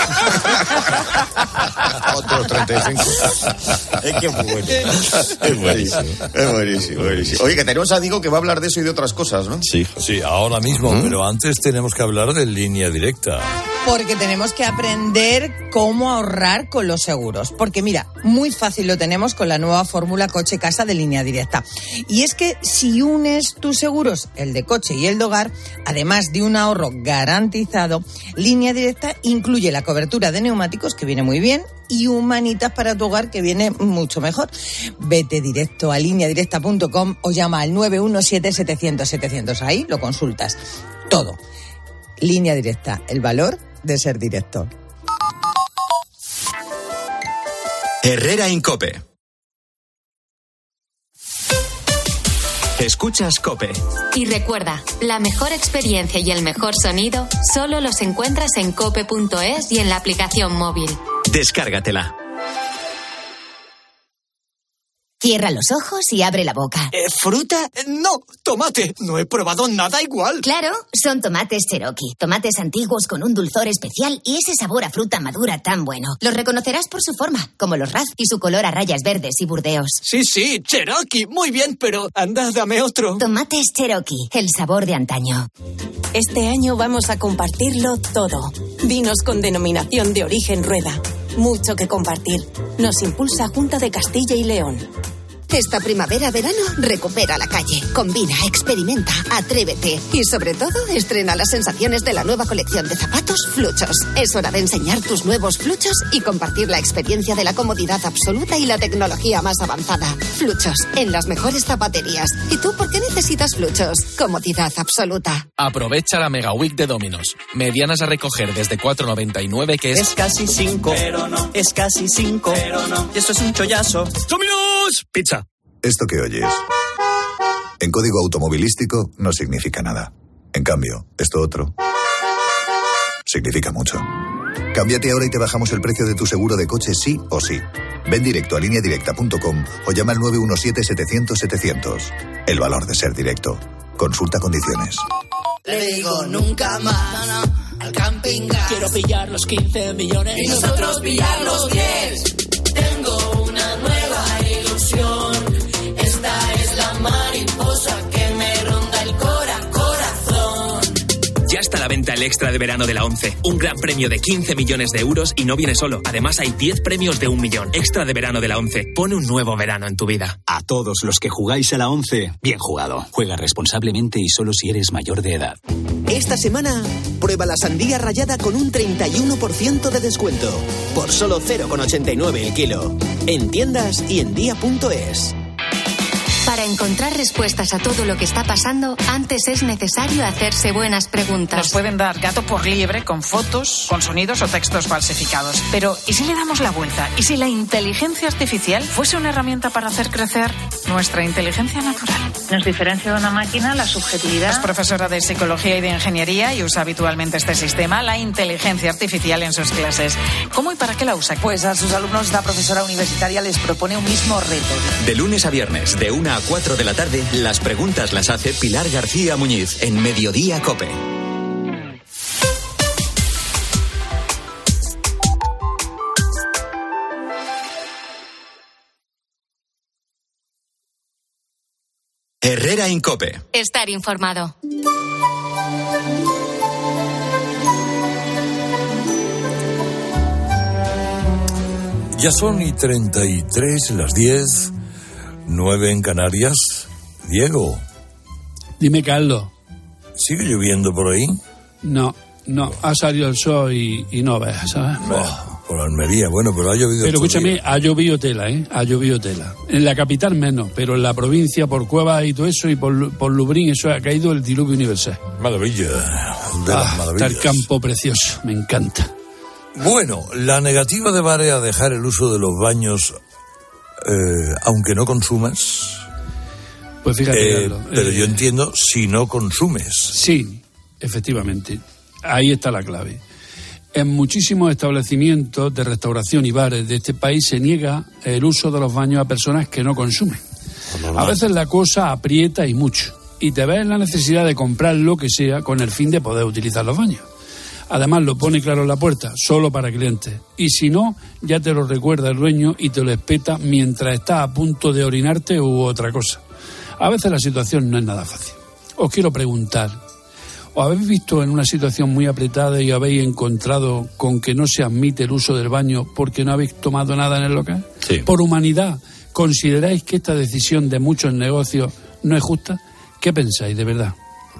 Otros treinta y cinco. Es que bueno. Es buenísimo. Es buenísimo, buenísimo. Oye, que tenemos a Diego que va a hablar de eso y de otras cosas, ¿no? Sí, sí. Ahora mismo, ¿Mm? Pero antes tenemos que hablar de Línea Directa. Porque tenemos que aprender cómo ahorrar con los seguros. Porque mira, muy fácil lo tenemos con la nueva fórmula coche-casa de Línea Directa. Y es que si unes tus seguros, el de coche y el de hogar, además de un ahorro garantizado, Línea Directa incluye la cobertura de neumáticos, que viene muy bien, y humanitas para tu hogar, que viene mucho mejor. Vete directo a línea directa punto com o llama al nueve uno siete, setecientos, setecientos. Ahí lo consultas. Todo. Línea Directa, el valor de ser directo. Herrera en COPE. Escuchas COPE. Y recuerda, la mejor experiencia y el mejor sonido solo los encuentras en cope punto es y en la aplicación móvil. Descárgatela. Cierra los ojos y abre la boca. Eh, ¿Fruta? No, tomate. No he probado nada igual. Claro, son tomates Cherokee. Tomates antiguos con un dulzor especial y ese sabor a fruta madura tan bueno. Los reconocerás por su forma, como los Raz y su color a rayas verdes y burdeos. Sí, sí, Cherokee. Muy bien, pero anda, dame otro. Tomates Cherokee, el sabor de antaño. Este año vamos a compartirlo todo. Vinos con denominación de origen Rueda. Mucho que compartir. Nos impulsa Junta de Castilla y León. Esta primavera-verano, recupera la calle. Combina, experimenta, atrévete. Y sobre todo, estrena las sensaciones de la nueva colección de zapatos Fluchos. Es hora de enseñar tus nuevos Fluchos y compartir la experiencia de la comodidad absoluta y la tecnología más avanzada. Fluchos, en las mejores zapaterías. ¿Y tú por qué necesitas Fluchos? Comodidad absoluta. Aprovecha la Mega Week de Domino's. Medianas a recoger desde cuatro noventa y nueve, que es... Es casi cinco, pero no. Es casi cinco, pero no. Y esto es un chollazo. ¡Domino's! Pizza. Esto que oyes, en código automovilístico no significa nada. En cambio, esto otro significa mucho. Cámbiate ahora y te bajamos el precio de tu seguro de coche sí o sí. Ven directo a línea directa punto com o llama al nueve uno siete, setecientos, setecientos. El valor de ser directo. Consulta condiciones. Le digo nunca más, no, no, al camping gas. Quiero pillar los quince millones y nosotros pillar los diez. Tengo una nueva ilusión. Esta es la mariposa que me ronda el cora, corazón. Ya está a la venta el extra de verano de la ONCE. Un gran premio de quince millones de euros y no viene solo. Además hay diez premios de un millón. Extra de verano de la ONCE. Pone un nuevo verano en tu vida. A todos los que jugáis a la ONCE, bien jugado. Juega responsablemente y solo si eres mayor de edad. Esta semana, prueba la sandía rallada con un treinta y uno por ciento de descuento. Por solo cero coma ochenta y nueve el kilo. En tiendas y en día punto es. Para encontrar respuestas a todo lo que está pasando, antes es necesario hacerse buenas preguntas. Nos pueden dar gato por liebre con fotos, con sonidos o textos falsificados. Pero, ¿y si le damos la vuelta? ¿Y si la inteligencia artificial fuese una herramienta para hacer crecer nuestra inteligencia natural? Nos diferencia de una máquina la subjetividad. Es profesora de psicología y de ingeniería y usa habitualmente este sistema, la inteligencia artificial, en sus clases. ¿Cómo y para qué la usa? Pues a sus alumnos, la profesora universitaria les propone un mismo reto. De lunes a viernes, de una a cuatro de la tarde, las preguntas las hace Pilar García Muñiz en Mediodía COPE. Herrera en COPE. Estar informado. Ya son y treinta y tres, las diez, nueve en Canarias. Diego. Dime, Carlos. ¿Sigue lloviendo por ahí? No, no, ha salido el sol y, y no ves, ¿sabes? Oh, por Almería, bueno, pero ha llovido. Pero escúchame, días. ha llovido tela, ¿eh? Ha llovido tela. En la capital menos, pero en la provincia, por Cuevas y todo eso, y por, por Lubrín, eso ha caído el diluvio universal. Maravilla. De ah, las maravillas. Está el campo precioso, me encanta. Bueno, la negativa de Vare a dejar el uso de los baños, eh, aunque no consumas. Pues fíjate, eh, Carlos, pero eh, yo entiendo si no consumes. Sí, efectivamente. Ahí está la clave. En muchísimos establecimientos de restauración y bares de este país se niega el uso de los baños a personas que no consumen. No, no. A veces la cosa aprieta y mucho, y te ves en la necesidad de comprar lo que sea con el fin de poder utilizar los baños. Además lo pone claro en la puerta, solo para clientes. Y si no, ya te lo recuerda el dueño y te lo espeta mientras estás a punto de orinarte u otra cosa. A veces la situación no es nada fácil. Os quiero preguntar, ¿Os habéis visto en una situación muy apretada y habéis encontrado con que no se admite el uso del baño porque no habéis tomado nada en el local? Sí. Por humanidad, ¿consideráis que esta decisión de muchos negocios no es justa? ¿Qué pensáis, de verdad?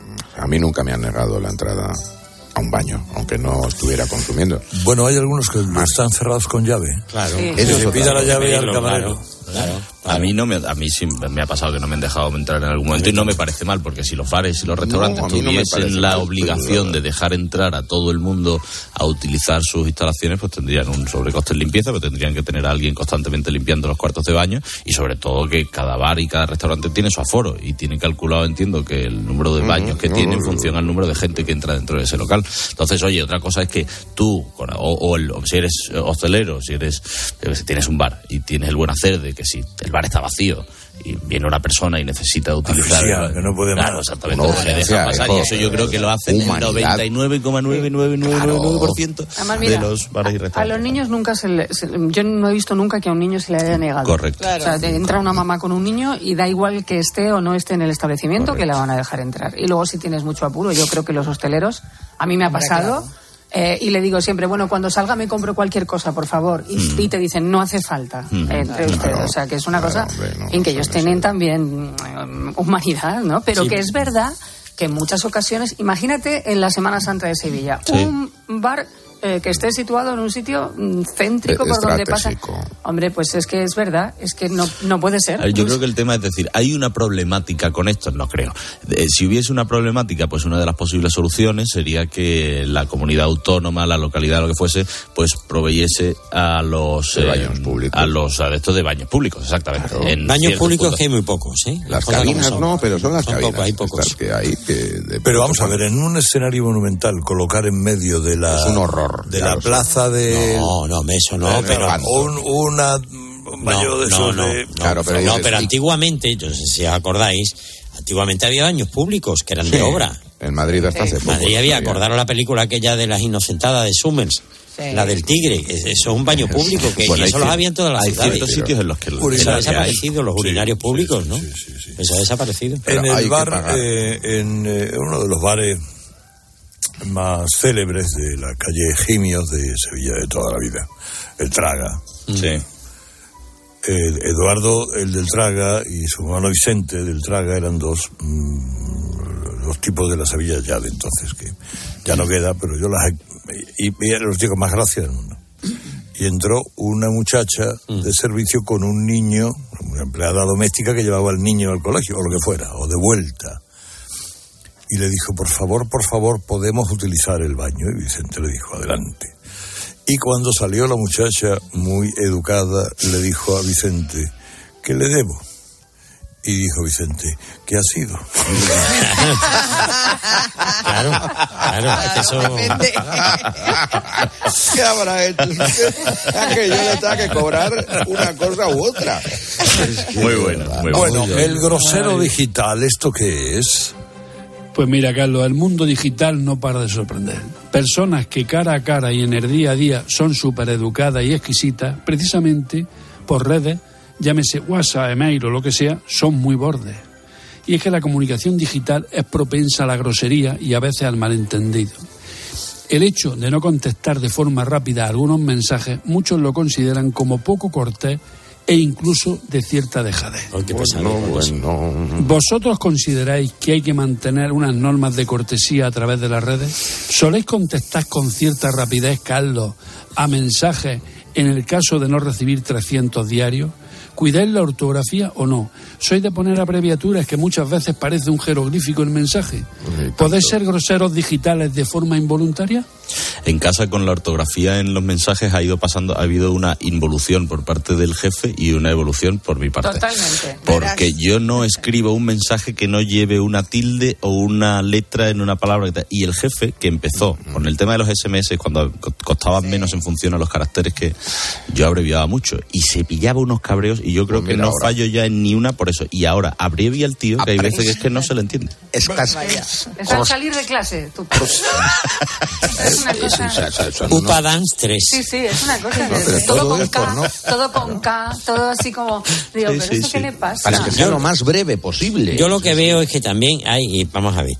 A mí nunca me han negado la entrada a un baño, aunque no estuviera consumiendo. Bueno, hay algunos que están cerrados con llave. Claro. Sí. Eso se pida la llave al camarero. Claro. Claro. A mí no me, a mí sí me ha pasado que no me han dejado entrar en algún momento y no me parece mal, porque si los bares y los restaurantes no, tuviesen no la mal, obligación pero... de dejar entrar a todo el mundo a utilizar sus instalaciones, pues tendrían un sobrecoste en limpieza, pero tendrían que tener a alguien constantemente limpiando los cuartos de baño y sobre todo que cada bar y cada restaurante tiene su aforo y tiene calculado, entiendo, que el número de baños que uh-huh. tiene en función al número de gente que entra dentro de ese local. Entonces, oye, otra cosa es que tú, o, o, el, o si eres hostelero, si eres si tienes un bar y tienes el buen hacer de que si el bar está vacío y viene una persona y necesita utilizar Oficina, que no puede claro, exactamente, no, le deja pasar y eso yo creo que lo hacen el noventa y nueve coma nueve nueve nueve nueve por ciento de los bares y restaurantes. A los niños nunca se, le, se yo no he visto nunca que a un niño se le haya negado. Correcto. Claro. O sea, entra una mamá con un niño y da igual que esté o no esté en el establecimiento, correcto, que la van a dejar entrar. Y luego si tienes mucho apuro, yo creo que los hosteleros, a mí me ha pasado. Claro. Eh, y le digo siempre, bueno, cuando salga me compro cualquier cosa, por favor. Y, mm. y te dicen, no hace falta, mm. eh, entre claro, ustedes. O sea, que es una claro, cosa hombre, no, en que ellos tienen también um, humanidad, ¿no? Pero sí, que es verdad que en muchas ocasiones, imagínate en la Semana Santa de Sevilla, sí, un bar eh, que esté situado en un sitio céntrico por donde pasa. Hombre, pues es que es verdad, es que no, no puede ser. Yo pues... creo que el tema es decir, ¿hay una problemática con esto? No creo. Eh, si hubiese una problemática, pues una de las posibles soluciones sería que la comunidad autónoma, la localidad, lo que fuese, pues proveyese a los eh, baños públicos, a los adeptos de baños públicos, exactamente. Claro. En baños públicos puntos. Que hay muy pocos, ¿eh? Las, las cabinas no, pero son las son cabinas. Poco, hay pocos. Que hay que de pero vamos a ver, en un escenario monumental, colocar en medio de la... Es un horror. De claro, la plaza de... No, no, eso no, de, pero... Un, una... Un baño no, de no, esos no, de... no, claro, pero, no, pero antiguamente, yo no sé si os acordáis, antiguamente había baños públicos que eran sí, de obra. En Madrid hasta hace poco. En Madrid había, acordaron la película aquella de las Inocentadas de Summers. Sí. La del Tigre, eso es un baño público que bueno, eso los había en todas las hay ciudades. Hay ciertos sitios en los que eso ha desaparecido, los urinarios sí, públicos, ¿no? Sí, sí, sí, eso ha desaparecido. En el bar, eh, en eh, uno de los bares más célebres de la calle Gimios de Sevilla de toda la vida, el Traga. Sí. El Eduardo, el del Traga, y su hermano Vicente del Traga eran dos mmm, los tipos de la Sevilla ya de entonces, que ya no queda, pero yo las he, y, y eran los chicos más gracias del mundo. Y entró una muchacha de servicio con un niño, una empleada doméstica que llevaba al niño al colegio, o lo que fuera, o de vuelta. Y le dijo, por favor, por favor, podemos utilizar el baño. Y Vicente le dijo, adelante. Y cuando salió la muchacha, muy educada, le dijo a Vicente, ¿qué le debo? Y dijo Vicente, ¿qué ha sido? Claro, claro, es que eso... ¿Qué habrá hecho usted? Que yo le tenga que cobrar una cosa u otra. Muy bueno, muy bueno. Bueno, el grosero digital, ¿esto qué es? Pues mira, Carlos, el mundo digital no para de sorprender. Personas que cara a cara y en el día a día son súper educadas y exquisitas, precisamente por redes, llámese WhatsApp, email o lo que sea, son muy bordes. Y es que la comunicación digital es propensa a la grosería y a veces al malentendido. El hecho de no contestar de forma rápida a algunos mensajes, muchos lo consideran como poco cortés e incluso de cierta dejadez. Bueno, bueno. ¿Vosotros consideráis que hay que mantener unas normas de cortesía a través de las redes? ¿Soléis contestar con cierta rapidez, Carlos, a mensajes en el caso de no recibir trescientos diarios? ¿Cuidáis la ortografía o no? ¿Sois de poner abreviaturas que muchas veces parece un jeroglífico el mensaje? ¿Podéis ser groseros digitales de forma involuntaria? En casa, con la ortografía en los mensajes ha ido pasando, ha habido una involución por parte del jefe y una evolución por mi parte. Totalmente. Porque Verás. Yo no escribo un mensaje que no lleve una tilde o una letra en una palabra. Y el jefe, que empezó mm. con el tema de los ese eme ese, cuando costaban sí. menos en función a los caracteres, que yo abreviaba mucho, y se pillaba unos cabreos, y yo creo pues que no ahora. fallo ya en ni una por eso. Y ahora abrevia el tío, que hay veces que es que no se le entiende. Es casi... Es al salir de clase, tú. Es una cosa... Upa Dance tres. Sí, sí, es una cosa no, que todo, todo con K, porno. todo con K, todo así como... Digo, sí, ¿pero sí, eso sí. qué le pasa? Para que sea lo más breve posible. Yo lo que veo es que también hay... Vamos a ver.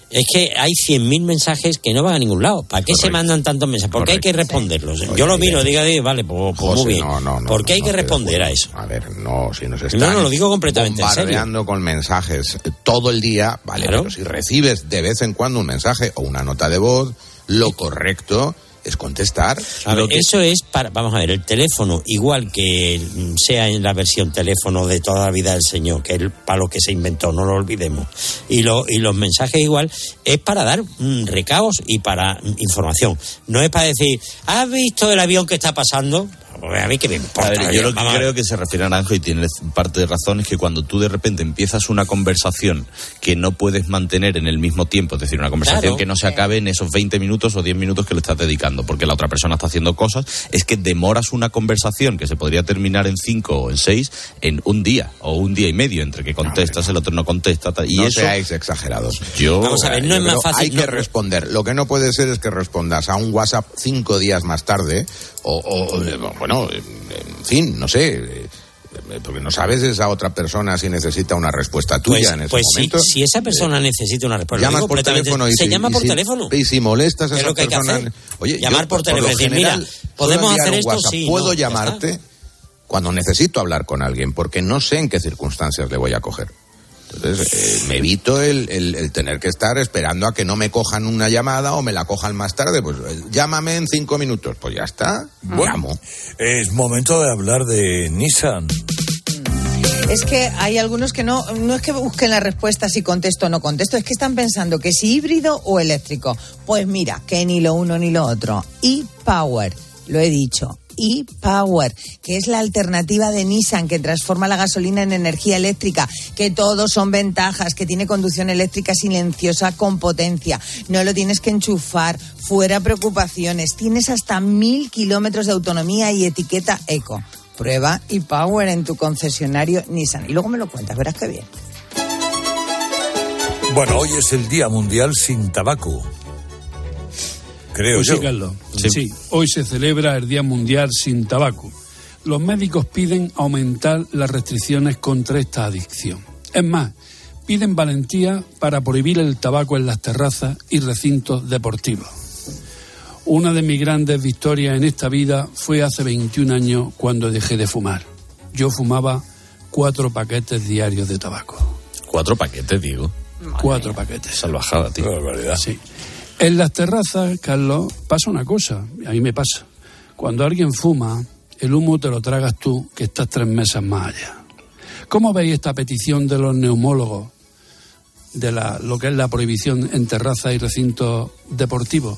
Es que hay cien mil mensajes que no van a ningún lado. ¿Para qué Correcto. se mandan tantos mensajes? ¿Por qué hay que responderlos? Sí. Yo lo miro, diga, vale, pues, pues José, muy bien. No, no, no, ¿Por qué hay no, que responder a eso? A ver, no, si nos están no, no, lo digo completamente bombardeando en serio. con mensajes todo el día, vale, claro. Pero si recibes de vez en cuando un mensaje o una nota de voz, lo correcto es contestar. A ver, que... Eso es para, vamos a ver, el teléfono, igual que sea en la versión teléfono de toda la vida del Señor, que es para lo que se inventó, no lo olvidemos, y, lo, y los mensajes igual, es para dar mm, recados y para mm, información. No es para decir, ¿has visto el avión que está pasando? A mí que me importa. A ver, yo lo que creo que se refiere a Naranjo, y tiene parte de razón, es que cuando tú de repente empiezas una conversación que no puedes mantener en el mismo tiempo, es decir, una conversación claro, que no se acabe en esos veinte minutos o diez minutos que le estás dedicando, porque la otra persona está haciendo cosas, es que demoras una conversación que se podría terminar en cinco o en seis en un día o un día y medio, entre que contestas, no, el otro no contesta. Y no eso, seáis exagerados. Yo, Vamos a ver, no es más fácil. Hay no, que responder. Lo que no puede ser es que respondas a un WhatsApp cinco días más tarde o, o bueno, en fin, no sé, porque no sabes esa otra persona si necesita una respuesta tuya pues, en ese pues momento. Si, si esa persona eh, necesita una respuesta, llamas por teléfono y se si, llama y por si, teléfono. Y si molestas a esa es lo que persona, hay que hacer. Oye, llamar yo, por teléfono y decir, mira, podemos hacer esto, WhatsApp, sí, puedo no, llamarte cuando necesito hablar con alguien, porque no sé en qué circunstancias le voy a coger. Entonces, eh, me evito el, el, el tener que estar esperando a que no me cojan una llamada o me la cojan más tarde. Pues eh, llámame en cinco minutos. Pues ya está, bueno, llamo. Es momento de hablar de Nissan. Es que hay algunos que no, no es que busquen la respuesta si contesto o no contesto, es que están pensando que si híbrido o eléctrico. Pues mira, que ni lo uno ni lo otro. E-Power, lo he dicho. E-Power, que es la alternativa de Nissan que transforma la gasolina en energía eléctrica, que todos son ventajas, que tiene conducción eléctrica silenciosa con potencia, no lo tienes que enchufar, fuera preocupaciones, tienes hasta mil kilómetros de autonomía y etiqueta eco. Prueba E-Power en tu concesionario Nissan y luego me lo cuentas, verás qué bien. Bueno, hoy es el Día Mundial sin Tabaco. Creo pues yo. Sí, Carlos. Sí. sí, hoy se celebra el Día Mundial sin Tabaco. Los médicos piden aumentar las restricciones contra esta adicción. Es más, piden valentía para prohibir el tabaco en las terrazas y recintos deportivos. Una de mis grandes victorias en esta vida fue hace veintiún años cuando dejé de fumar. Yo fumaba cuatro paquetes diarios de tabaco. ¿Cuatro paquetes, digo? Cuatro paquetes. Salvajada, tío. Barbaridad. Sí. En las terrazas, Carlos, pasa una cosa, a mí me pasa. Cuando alguien fuma, el humo te lo tragas tú, que estás tres mesas más allá. ¿Cómo veis esta petición de los neumólogos de la, lo que es la prohibición en terrazas y recintos deportivos?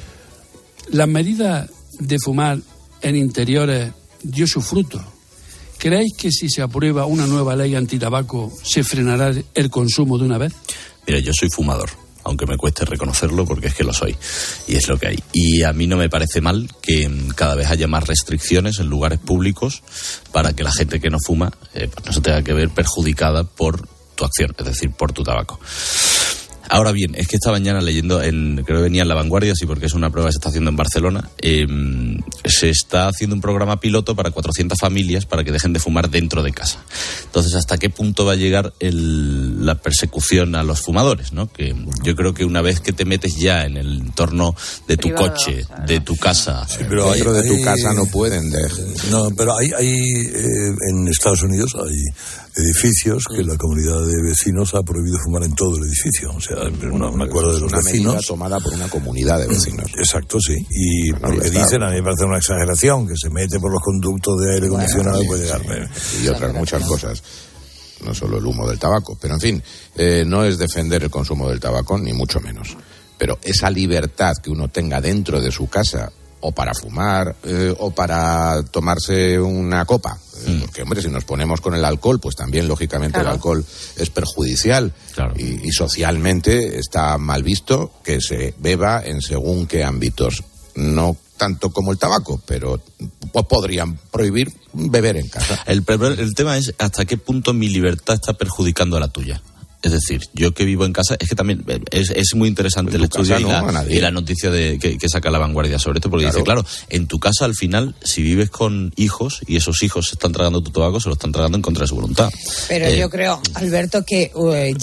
Las medidas de fumar en interiores dio su fruto. ¿Creéis que si se aprueba una nueva ley antitabaco se frenará el consumo de una vez? Mira, yo soy fumador, aunque me cueste reconocerlo porque es que lo soy, y es lo que hay. Y a mí no me parece mal que cada vez haya más restricciones en lugares públicos para que la gente que no fuma eh, pues no se tenga que ver perjudicada por tu acción, es decir, por tu tabaco. Ahora bien, es que esta mañana leyendo, en, creo que venía en La Vanguardia, sí, porque es una prueba que se está haciendo en Barcelona, eh, se está haciendo un programa piloto para cuatrocientas familias para que dejen de fumar dentro de casa. Entonces, ¿hasta qué punto va a llegar el, la persecución a los fumadores, ¿no? Que yo creo que una vez que te metes ya en el entorno de tu privado, coche, claro. de tu casa... Sí, pero dentro hay, de tu hay, casa no pueden dejar. No, pero hay, hay eh, en Estados Unidos hay edificios que la comunidad de vecinos ha prohibido fumar en todo el edificio. O sea, una, un acuerdo de los una vecinos. Medida tomada por una comunidad de vecinos. Exacto, sí. Y bueno, porque dicen, a mí me parece una exageración, que se mete por los conductos de aire acondicionado y puede llegar. Sí, y otras muchas cosas. No solo el humo del tabaco. Pero, en fin, eh, no es defender el consumo del tabaco, ni mucho menos. Pero esa libertad que uno tenga dentro de su casa, o para fumar, eh, o para tomarse una copa. Mm. Porque, hombre, si nos ponemos con el alcohol, pues también, lógicamente, claro, el alcohol es perjudicial. Claro. Y, y socialmente está mal visto que se beba en según qué ámbitos. No tanto como el tabaco, pero pues podrían prohibir beber en casa. El, el tema es hasta qué punto mi libertad está perjudicando a la tuya. Es decir, yo que vivo en casa, es que también es, es muy interesante el estudio y, no, la, y la noticia de, que, que saca La Vanguardia sobre esto, porque claro, dice, claro, en tu casa al final, si vives con hijos y esos hijos se están tragando tu tabaco, se lo están tragando en contra de su voluntad. Pero eh, yo creo, Alberto, que uh, ya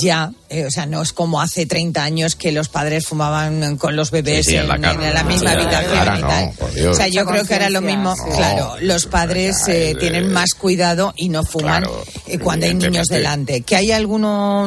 Eh, o sea, no es como hace treinta años que los padres fumaban con los bebés Sí, sí, en en, la cara. en la misma Sí, en la habitación cara y no, tal. por Dios. O sea, yo Mucha creo que ahora lo mismo, conciencia, claro, los padres eh, eh, tienen más cuidado y no fuman claro, eh, cuando hay niños evidentemente. delante. Que hay alguno,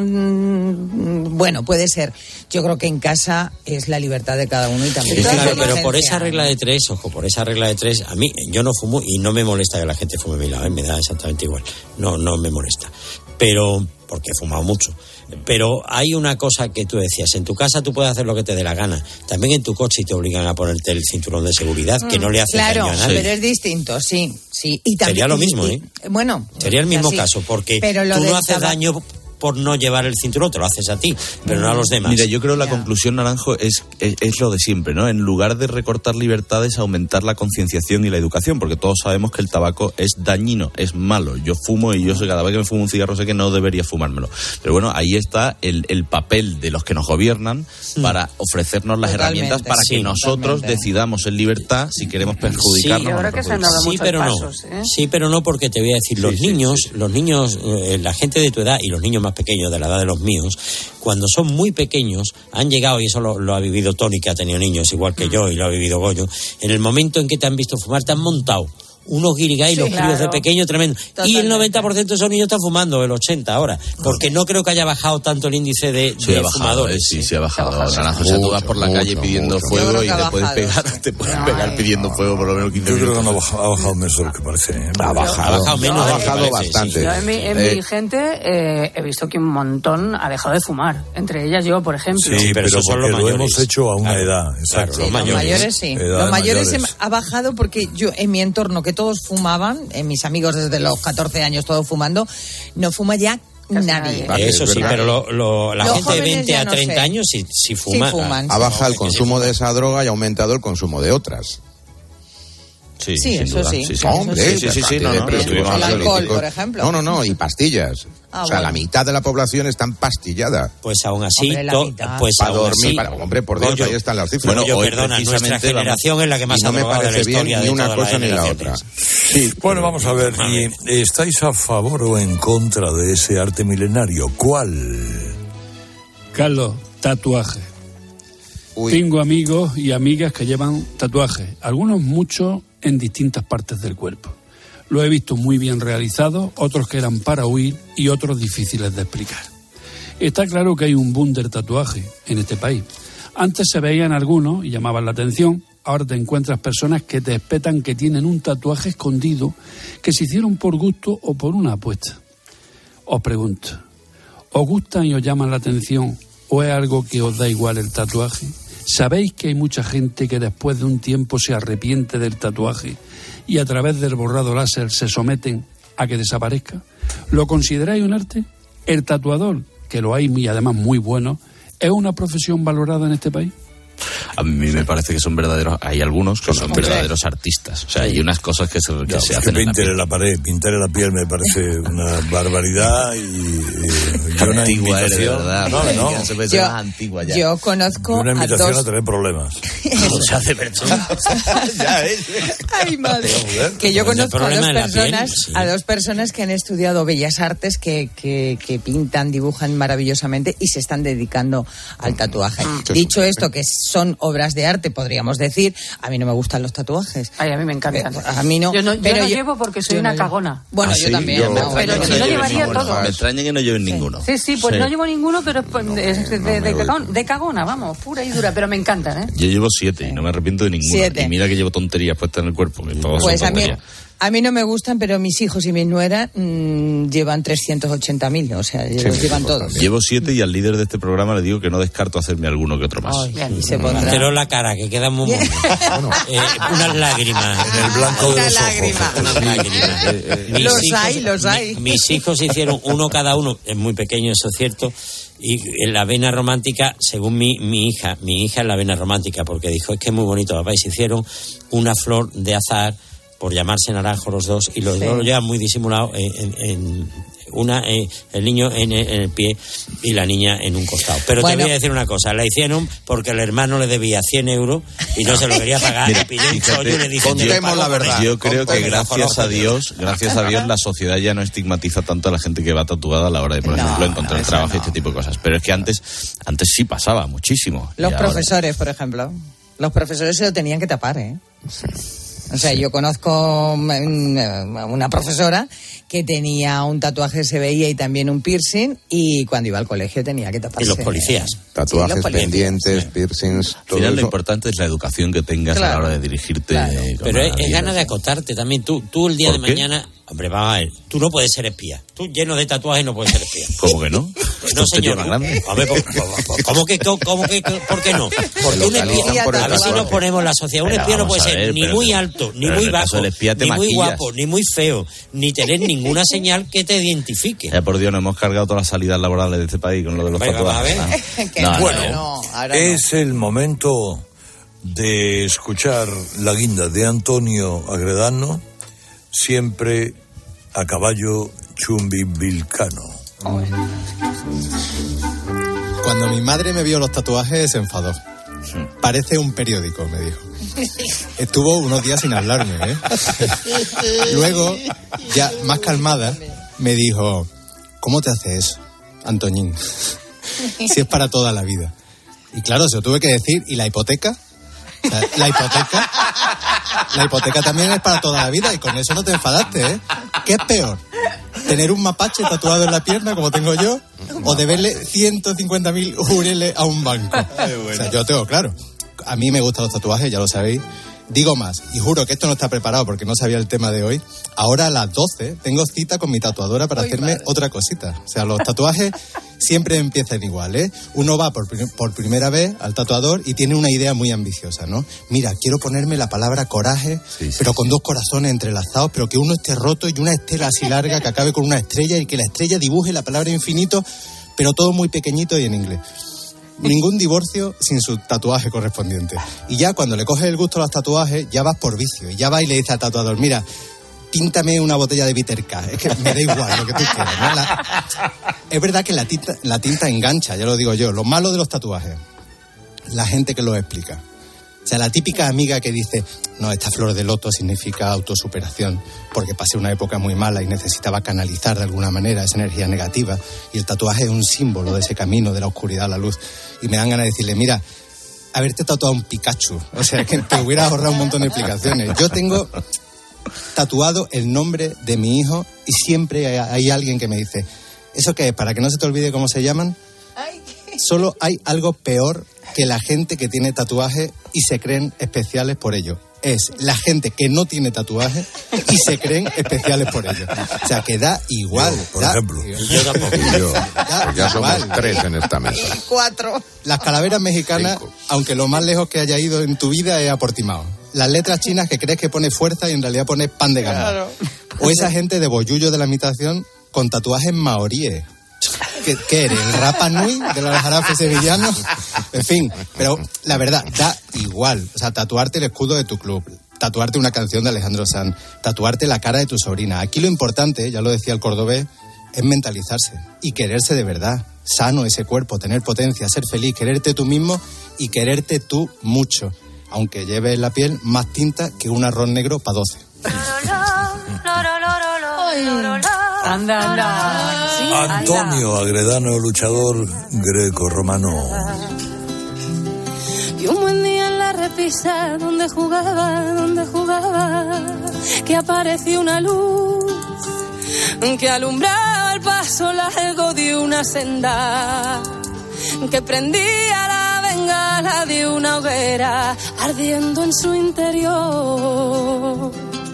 mm, bueno, puede ser. Yo creo que en casa es la libertad de cada uno y también. Sí, la claro, pero por adolescencia. esa regla de tres, ojo, por esa regla de tres, a mí, yo no fumo y no me molesta que la gente fume a mi lado, ¿eh? Me da exactamente igual. No, no me molesta. Pero, porque he fumado mucho. Pero hay una cosa que tú decías, en tu casa tú puedes hacer lo que te dé la gana. También en tu coche te obligan a ponerte el cinturón de seguridad, que no le hace Claro, daño a nadie. pero es distinto, sí, sí. Y también, Sería lo y- mismo, y- ¿eh? Bueno. Sería el mismo así. caso, porque Pero lo tú del no haces tabaco- daño por no llevar el cinturón, te lo haces a ti, pero no a los demás. Mira, yo creo que la conclusión, Naranjo, es, es, es lo de siempre, ¿no? En lugar de recortar libertades, aumentar la concienciación y la educación, porque todos sabemos que el tabaco es dañino, es malo. Yo fumo y yo sé, cada vez que me fumo un cigarro sé que no debería fumármelo. Pero bueno, ahí está el, el papel de los que nos gobiernan para ofrecernos las Totalmente, herramientas para sí, que nosotros totalmente. decidamos en libertad si queremos perjudicarnos Sí, yo o no creo que se han dado perjudicarnos. Sí, muchos pero pasos, no. ¿eh? Sí, pero no, porque te voy a decir, los Sí, sí, niños, sí, sí. los niños, eh, la gente de tu edad y los niños más pequeños, de la edad de los míos, cuando son muy pequeños, han llegado, y eso lo, lo ha vivido Tony, que ha tenido niños igual que yo, y lo ha vivido Goyo, en el momento en que te han visto fumar, te han montado unos guirigay, Sí, los críos de claro. pequeño, tremendo. Y Totalmente. el noventa por ciento de esos niños están fumando, el ochenta ahora, porque no creo que haya bajado tanto el índice de, Sí, de ha bajado, fumadores. eh, sí, ¿eh? sí ha bajado. Ha bajado. Naranjo, o sea, tú vas por la Mucho, calle pidiendo mucho. Yo fuego creo y que ha te puedes bajado, pegar, sí. te puedes No, pegar ay, pidiendo fuego por lo menos quince Yo creo que minutos. no ha bajado, ha bajado menos de lo que parece. ¿eh? Ha bajado, Ha bajado menos ha de lo que bajado parece, bastante. sí. Yo en mi, en Eh, mi gente eh, he visto que un montón ha dejado de fumar. Entre ellas yo, por ejemplo. Sí, pero pero esos son porque los lo mayores. hemos hecho a una Claro, edad. claro, Exacto. los Los mayores. mayores sí. Edad Los mayores mayores. se- ha bajado porque yo, en mi entorno, que todos fumaban, en mis amigos desde los catorce años todos fumando, no fuma ya Casi nadie. nadie. Vale, Eso es sí, verdad. pero lo, lo- la Los gente de jóvenes veinte ya a no treinta sé. años sí, sí fuma. fuman. Ha bajado el No, que sí consumo fuma. de esa droga y ha aumentado el consumo de otras. Sí, Sí, sin eso duda. sí. sí, Eso Hombre, sí, sí, sí, no, no, pero estuvimos El hablando alcohol, políticos. por ejemplo. No, no, no, y pastillas. Ah, o sea, bueno. la mitad de la población está empastillada. Pues aún así, Hombre, la to- mitad. pues Para aún dormir, así, para- hombre, por Dios, Goyo, ahí están las cifras. Bueno, Bueno, yo hoy perdona, nuestra precisamente vamos- generación es la que más y no ha me drogado de la parece bien historia ni de una todas cosa las ni la generaciones. otra. Sí, bueno, vamos a ver. ¿Y estáis a favor o en contra de ese arte milenario? ¿Cuál? Carlos, tatuaje. Uy, Tengo amigos y amigas que llevan tatuajes, algunos muchos en distintas partes del cuerpo. Lo he visto muy bien realizados, otros que eran para huir y otros difíciles de explicar. Está claro que hay un boom del tatuaje en este país. Antes se veían algunos y llamaban la atención, ahora te encuentras personas que te espetan que tienen un tatuaje escondido que se hicieron por gusto o por una apuesta. Os pregunto, ¿os gustan y os llaman la atención o es algo que os da igual el tatuaje? ¿Sabéis que hay mucha gente que después de un tiempo se arrepiente del tatuaje y a través del borrado láser se someten a que desaparezca? ¿Lo consideráis un arte? ¿El tatuador, que lo hay y además muy bueno, es una profesión valorada en este país? A mí me parece que son verdaderos, hay algunos que son verdaderos artistas. O sea, hay unas cosas que se, que Ya, se pues hacen que en la pintar piel. en la pared, pintar en la piel me parece una barbaridad y, y una Antigua eres, de invitación. verdad. No, no, Ya se ve Yo- más antigua ya. Yo conozco una a invitación a, dos... tener problemas. O sea, de verdad. Ya, ¿eh? Ay, madre. Joder. Que yo Pues el conozco a dos problema es la piel, personas, sí. a dos personas que han estudiado bellas artes, que, que, que pintan, dibujan maravillosamente y se están dedicando al tatuaje. Dicho esto, que son obras de arte, podríamos decir, a mí no me gustan los tatuajes. Ay, a mí me encantan. Eh, A mí no. Yo no, yo pero no llevo porque soy yo una no llevo. cagona. Bueno, Ah, yo sí, también. yo- no, pero yo si no no llevo llevaría ninguno. todo. Me extraña que no lleven ninguno. Sí, sí, pues Sí. no llevo ninguno, pero es pues, es de, de- de cagón- de cagona, vamos, pura y dura, pero me encantan, ¿eh? Yo llevo siete y no me arrepiento de ninguno. Siete. Y mira que llevo tonterías puestas en el cuerpo, que todos Pues son a mí, tonterías. a mí no me gustan, pero mis hijos y mis nueras mmm, llevan trescientos ochenta mil, o sea, los mis llevan hijos todos. también. Llevo siete y al líder de este programa le digo que no descarto hacerme alguno que otro más. Ay, Bien. y se pondrá. Pero la cara, que queda muy mono. Eh, unas lágrimas. En el blanco de Una los lágrima. ojos. Unas lágrimas. Mis Los hijos- hay, los mi- hay. mis hijos hicieron uno cada uno, es muy pequeño, eso es cierto, y en la vena romántica, según mi, mi hija, mi hija en la vena romántica, porque dijo, es que es muy bonito, papá, y se hicieron una flor de azahar, por llamarse naranjo los dos, y los Sí. dos lo llevan muy disimulado en, en, una eh, el niño en, en el pie y la niña en un costado. Pero bueno, te voy a decir una cosa, la hicieron porque el hermano le debía cien euros y no se lo quería pagar. Mira, le pilló un chollo y le dijo, contemos la verdad. Yo creo que gracias a Dios, gracias a Dios, la sociedad ya no estigmatiza tanto a la gente que va tatuada a la hora de, por no, ejemplo, encontrar no, trabajo y no. este tipo de cosas. Pero es que antes, antes sí pasaba muchísimo. Los profesores, ahora... por ejemplo. Los profesores se lo tenían que tapar, ¿eh? Sí. O sea, yo conozco una profesora que tenía un tatuaje, se veía, y también un piercing, y cuando iba al colegio tenía que taparse. Y los policías. Tatuajes, sí, los policías. pendientes, sí. piercings, todo Al final eso. Lo importante es la educación que tengas claro. a la hora de dirigirte. Claro. Pero es, es ganas de acotarte también. Tú, tú el día de mañana... Hombre, vamos a ver, tú no puedes ser espía. Tú lleno de tatuajes no puedes ser espía. ¿Cómo que no? No, señor. A ver, ¿cómo que, cómo que, por qué no? Porque un espía, a ver si nos ponemos la sociedad, un espía no puede ser ver, ni pero, muy alto, ni muy bajo, ni maquillas. muy guapo, ni muy feo, ni tener ninguna señal que te identifique. Ya por Dios, nos hemos cargado todas las salidas laborales de este país con lo de los Venga, tatuajes. No, no, bueno, no, no, es el momento de escuchar la guinda de Antonio Agredano, siempre a caballo chumbivilcano. Cuando mi madre me vio los tatuajes se enfadó. Parece un periódico, me dijo. Estuvo unos días sin hablarme, ¿eh? Luego, ya más calmada, me dijo, ¿cómo te haces eso, Antoñín? Si es para toda la vida. Y claro, se lo tuve que decir. ¿Y la hipoteca? O sea, la hipoteca la hipoteca también es para toda la vida, y con eso no te enfadaste, ¿eh? ¿Qué es peor? ¿Tener un mapache tatuado en la pierna como tengo yo? ¿O deberle ciento cincuenta mil jureles a un banco? O sea, yo lo tengo claro. A mí me gustan los tatuajes, ya lo sabéis. Digo más, y juro que esto no está preparado porque no sabía el tema de hoy. Ahora a las doce tengo cita con mi tatuadora para Ay, hacerme madre. otra cosita. O sea, los tatuajes siempre empiezan igual, ¿eh? Uno va por, por primera vez al tatuador y tiene una idea muy ambiciosa, ¿no? Mira, quiero ponerme la palabra coraje, sí, sí, pero con dos corazones entrelazados, pero que uno esté roto y una estela así larga que acabe con una estrella, y que la estrella dibuje la palabra infinito, pero todo muy pequeñito y en inglés. Ningún divorcio sin su tatuaje correspondiente. Y ya cuando le coges el gusto a los tatuajes, ya vas por vicio. Y ya vas y le dices al tatuador, mira, píntame una botella de Bitter K. Es que me da igual lo que tú quieras, ¿no? La... Es verdad que la tinta, la tinta engancha, ya lo digo yo. Lo malo de los tatuajes, la gente que lo explica. O sea, la típica amiga que dice, no, esta flor de loto significa autosuperación, porque pasé una época muy mala y necesitaba canalizar de alguna manera esa energía negativa, y el tatuaje es un símbolo de ese camino de la oscuridad a la luz. Y me dan ganas de decirle, mira, haberte tatuado un Pikachu, o sea, que te hubiera ahorrado un montón de explicaciones. Yo tengo tatuado el nombre de mi hijo y siempre hay, hay alguien que me dice, ¿eso qué es? ¿Para que no se te olvide cómo se llaman? Solo hay algo peor que la gente que tiene tatuaje y se creen especiales por ello. Es la gente que no tiene tatuaje y se creen especiales por ello. O sea, que da igual. Yo, por da, ejemplo. Yo tampoco. Yo. Da ya somos igual. Tres en esta mesa. Cuatro. Las calaveras mexicanas, Cinco. Aunque lo más lejos que haya ido en tu vida es a Portimao. Las letras chinas que crees que pone fuerza y en realidad pone pan de gamba. Claro. O esa gente de bollullo de la imitación con tatuajes maoríes. ¿Qué, ¿Qué eres? ¿El Rapa Nui de los jarafes sevillanos? En fin, pero la verdad, da igual. O sea, tatuarte el escudo de tu club, tatuarte una canción de Alejandro Sanz, tatuarte la cara de tu sobrina. Aquí lo importante, ya lo decía el cordobés, es mentalizarse y quererse de verdad. Sano ese cuerpo, tener potencia, ser feliz, quererte tú mismo y quererte tú mucho. Aunque lleves en la piel más tinta que un arroz negro para doce. Anda, anda. Sí, Antonio anda. Agredano, luchador greco-romano. Y un buen día en la repisa, donde jugaba, donde jugaba, que apareció una luz que alumbraba el paso largo de una senda, que prendía la bengala de una hoguera ardiendo en su interior.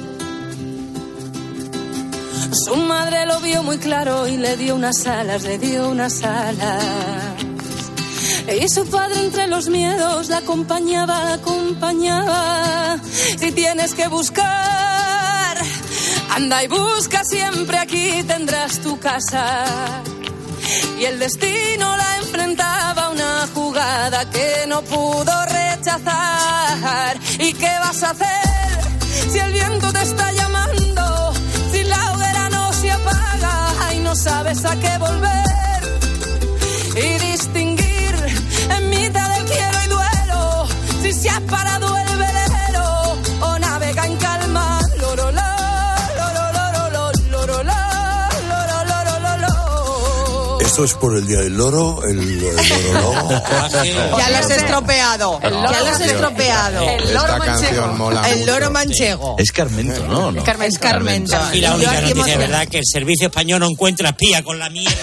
Su madre lo vio muy claro y le dio unas alas, le dio unas alas. Y su padre entre los miedos la acompañaba, la acompañaba. Si tienes que buscar, anda y busca siempre, aquí tendrás tu casa. Y el destino la enfrentaba a una jugada que no pudo rechazar. ¿Y qué vas a hacer si el viento te está llamando? Si la hoguera no se apaga, ay, no no sabes a qué volver y distinguir en mitad del quiero y duelo si se ha parado el velero o navega en calma. Loro, lo, loro, loro, lo, loro, lo, loro, loro, lo, lo. Esto es por el Día del Loro, el, el loro, lo. Ya lo has estropeado. El loro, ya lo has estropeado. El loro manchego. Mola el loro mucho. manchego. Es Carmento, ¿no? no. Es Carmento. Es Carmento. Y la única noticia, ¿verdad? Que el servicio español no encuentra espía con la mierda.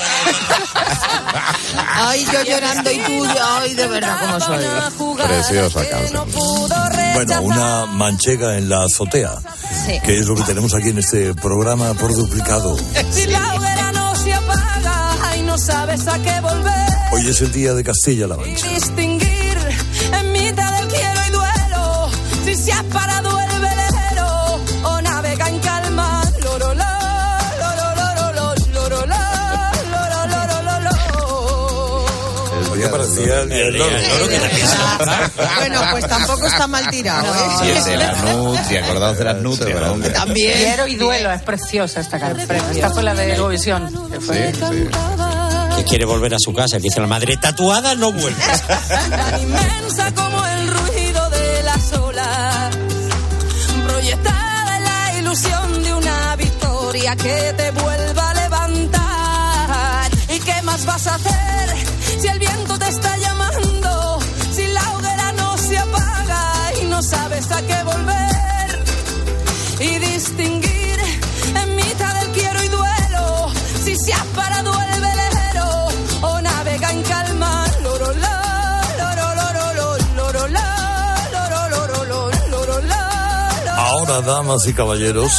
Ay, yo llorando y tú, ay, de verdad, ¿cómo soy? Preciosa canción. Bueno, una manchega en la azotea, sí. Que es lo que tenemos aquí en este programa por duplicado. Si la hoguera no se apaga y no sabes a qué volver. Hoy es el día de Castilla-La Mancha. Distinguir en mitad del quiero y duelo si se ha parado el velero o navega en calma. Loro, lo, loro, loro, lo, loro, lo, loro, loro, lo, lo. ¿Qué parecía el día del loro? Bueno, pues tampoco está mal tirado. No, ¿eh? y el de la nutria, acordaos de las nutrias, ¿no? También. Quiero y duelo, es preciosa esta canción. Esta fue la de Eurovisión. Que fue... Sí, sí. Que quiere volver a su casa, que dice la madre, tatuada no vuelve. Tan inmensa como el ruido de las olas, proyectada en la ilusión de una victoria que te vuelva a levantar. ¿Y qué más vas a hacer si el viento te está llamando? Si la hoguera no se apaga y no sabes a qué volver y distinguir en mitad del quiero y duelo si se ha parado el velero o navega en calma. Loro, lo, loro, loro, lo, loro, lo, loro, loro, lo, loro, lo. Ahora, damas y caballeros,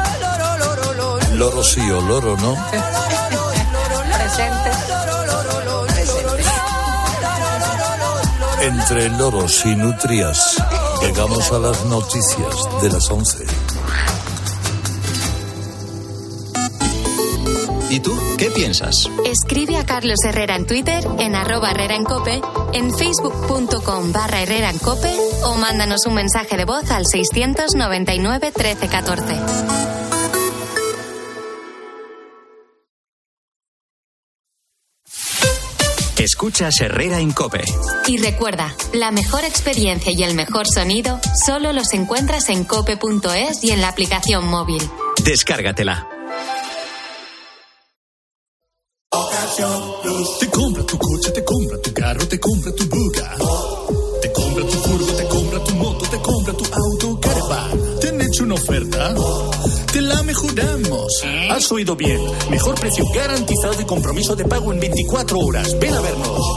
loro sí o loro no. Presente. Entre loros y nutrias, llegamos a las noticias de las once. ¿Y tú qué piensas? Escribe a Carlos Herrera en Twitter, en arroba Herrera en Cope, en facebook.com barra Herrera en Cope o mándanos un mensaje de voz al seiscientos noventa y nueve trece catorce. Escuchas Herrera en Cope. Y recuerda, la mejor experiencia y el mejor sonido solo los encuentras en cope punto es y en la aplicación móvil. Descárgatela. Te compra tu coche, te compra tu carro, te compra tu buga. Te compra tu furgo, te compra tu moto, te compra tu auto, caravan. ¿Te han hecho una oferta? Te la mejoramos. Has oído bien. Mejor precio garantizado y compromiso de pago en veinticuatro horas. Ven a vernos.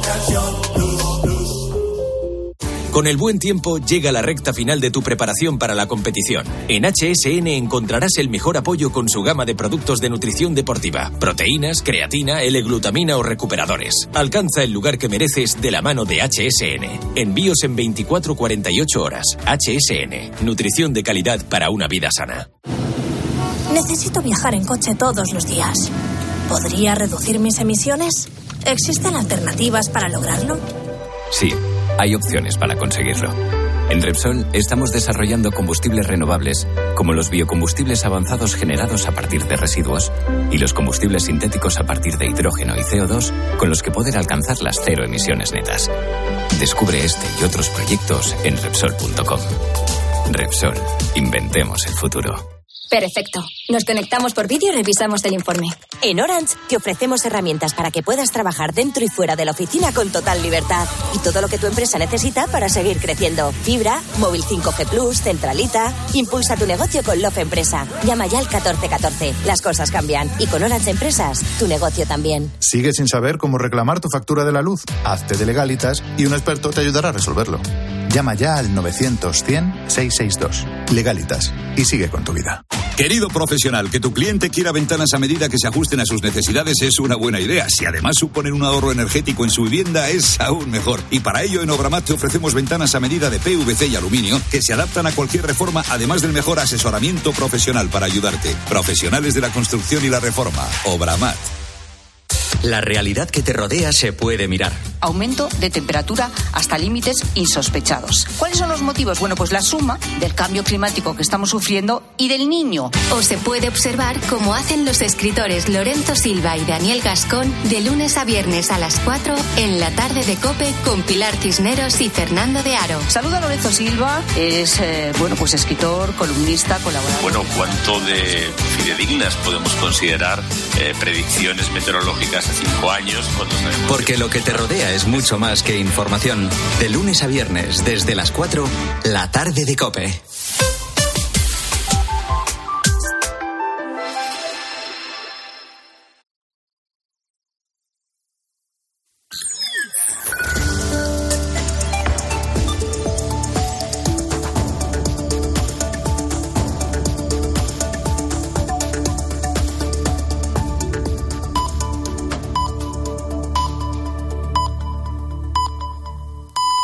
Con el buen tiempo llega la recta final de tu preparación para la competición. En H S N encontrarás el mejor apoyo con su gama de productos de nutrición deportiva, proteínas, creatina, L-glutamina o recuperadores. Alcanza el lugar que mereces de la mano de H S N. Envíos en veinticuatro a cuarenta y ocho horas. H S N. Nutrición de calidad para una vida sana. Necesito viajar en coche todos los días. ¿Podría reducir mis emisiones? ¿Existen alternativas para lograrlo? Sí. Hay opciones para conseguirlo. En Repsol estamos desarrollando combustibles renovables, como los biocombustibles avanzados generados a partir de residuos y los combustibles sintéticos a partir de hidrógeno y C O dos, con los que poder alcanzar las cero emisiones netas. Descubre este y otros proyectos en Repsol punto com. Repsol, inventemos el futuro. Perfecto. Nos conectamos por vídeo y revisamos el informe. En Orange te ofrecemos herramientas para que puedas trabajar dentro y fuera de la oficina con total libertad. Y todo lo que tu empresa necesita para seguir creciendo. Fibra, móvil cinco G plus, centralita. Impulsa tu negocio con Love Empresa. Llama ya al catorce catorce. Las cosas cambian. Y con Orange Empresas, tu negocio también. ¿Sigues sin saber cómo reclamar tu factura de la luz? Hazte de Legalitas y un experto te ayudará a resolverlo. Llama ya al novecientos cien seiscientos sesenta y dos. Legalitas. Y sigue con tu vida. Querido profesional, que tu cliente quiera ventanas a medida que se ajusten a sus necesidades es una buena idea. Si además suponen un ahorro energético en su vivienda, es aún mejor. Y para ello en Obramat te ofrecemos ventanas a medida de P V C y aluminio que se adaptan a cualquier reforma, además del mejor asesoramiento profesional para ayudarte. Profesionales de la construcción y la reforma. Obramat. La realidad que te rodea se puede mirar, aumento de temperatura hasta límites insospechados. ¿Cuáles son los motivos? Bueno, pues la suma del cambio climático que estamos sufriendo y del Niño. O se puede observar cómo hacen los escritores Lorenzo Silva y Daniel Gascón de lunes a viernes a las cuatro en la tarde de COPE con Pilar Cisneros y Fernando de Aro. Saluda a Lorenzo Silva, es eh, bueno, pues escritor, columnista, colaborador. Bueno, ¿cuánto de fidedignas podemos considerar eh, predicciones meteorológicas a cinco años? Cuando sabemos Porque que... lo que te rodea es mucho más que información. De lunes a viernes, desde las cuatro, la tarde de COPE.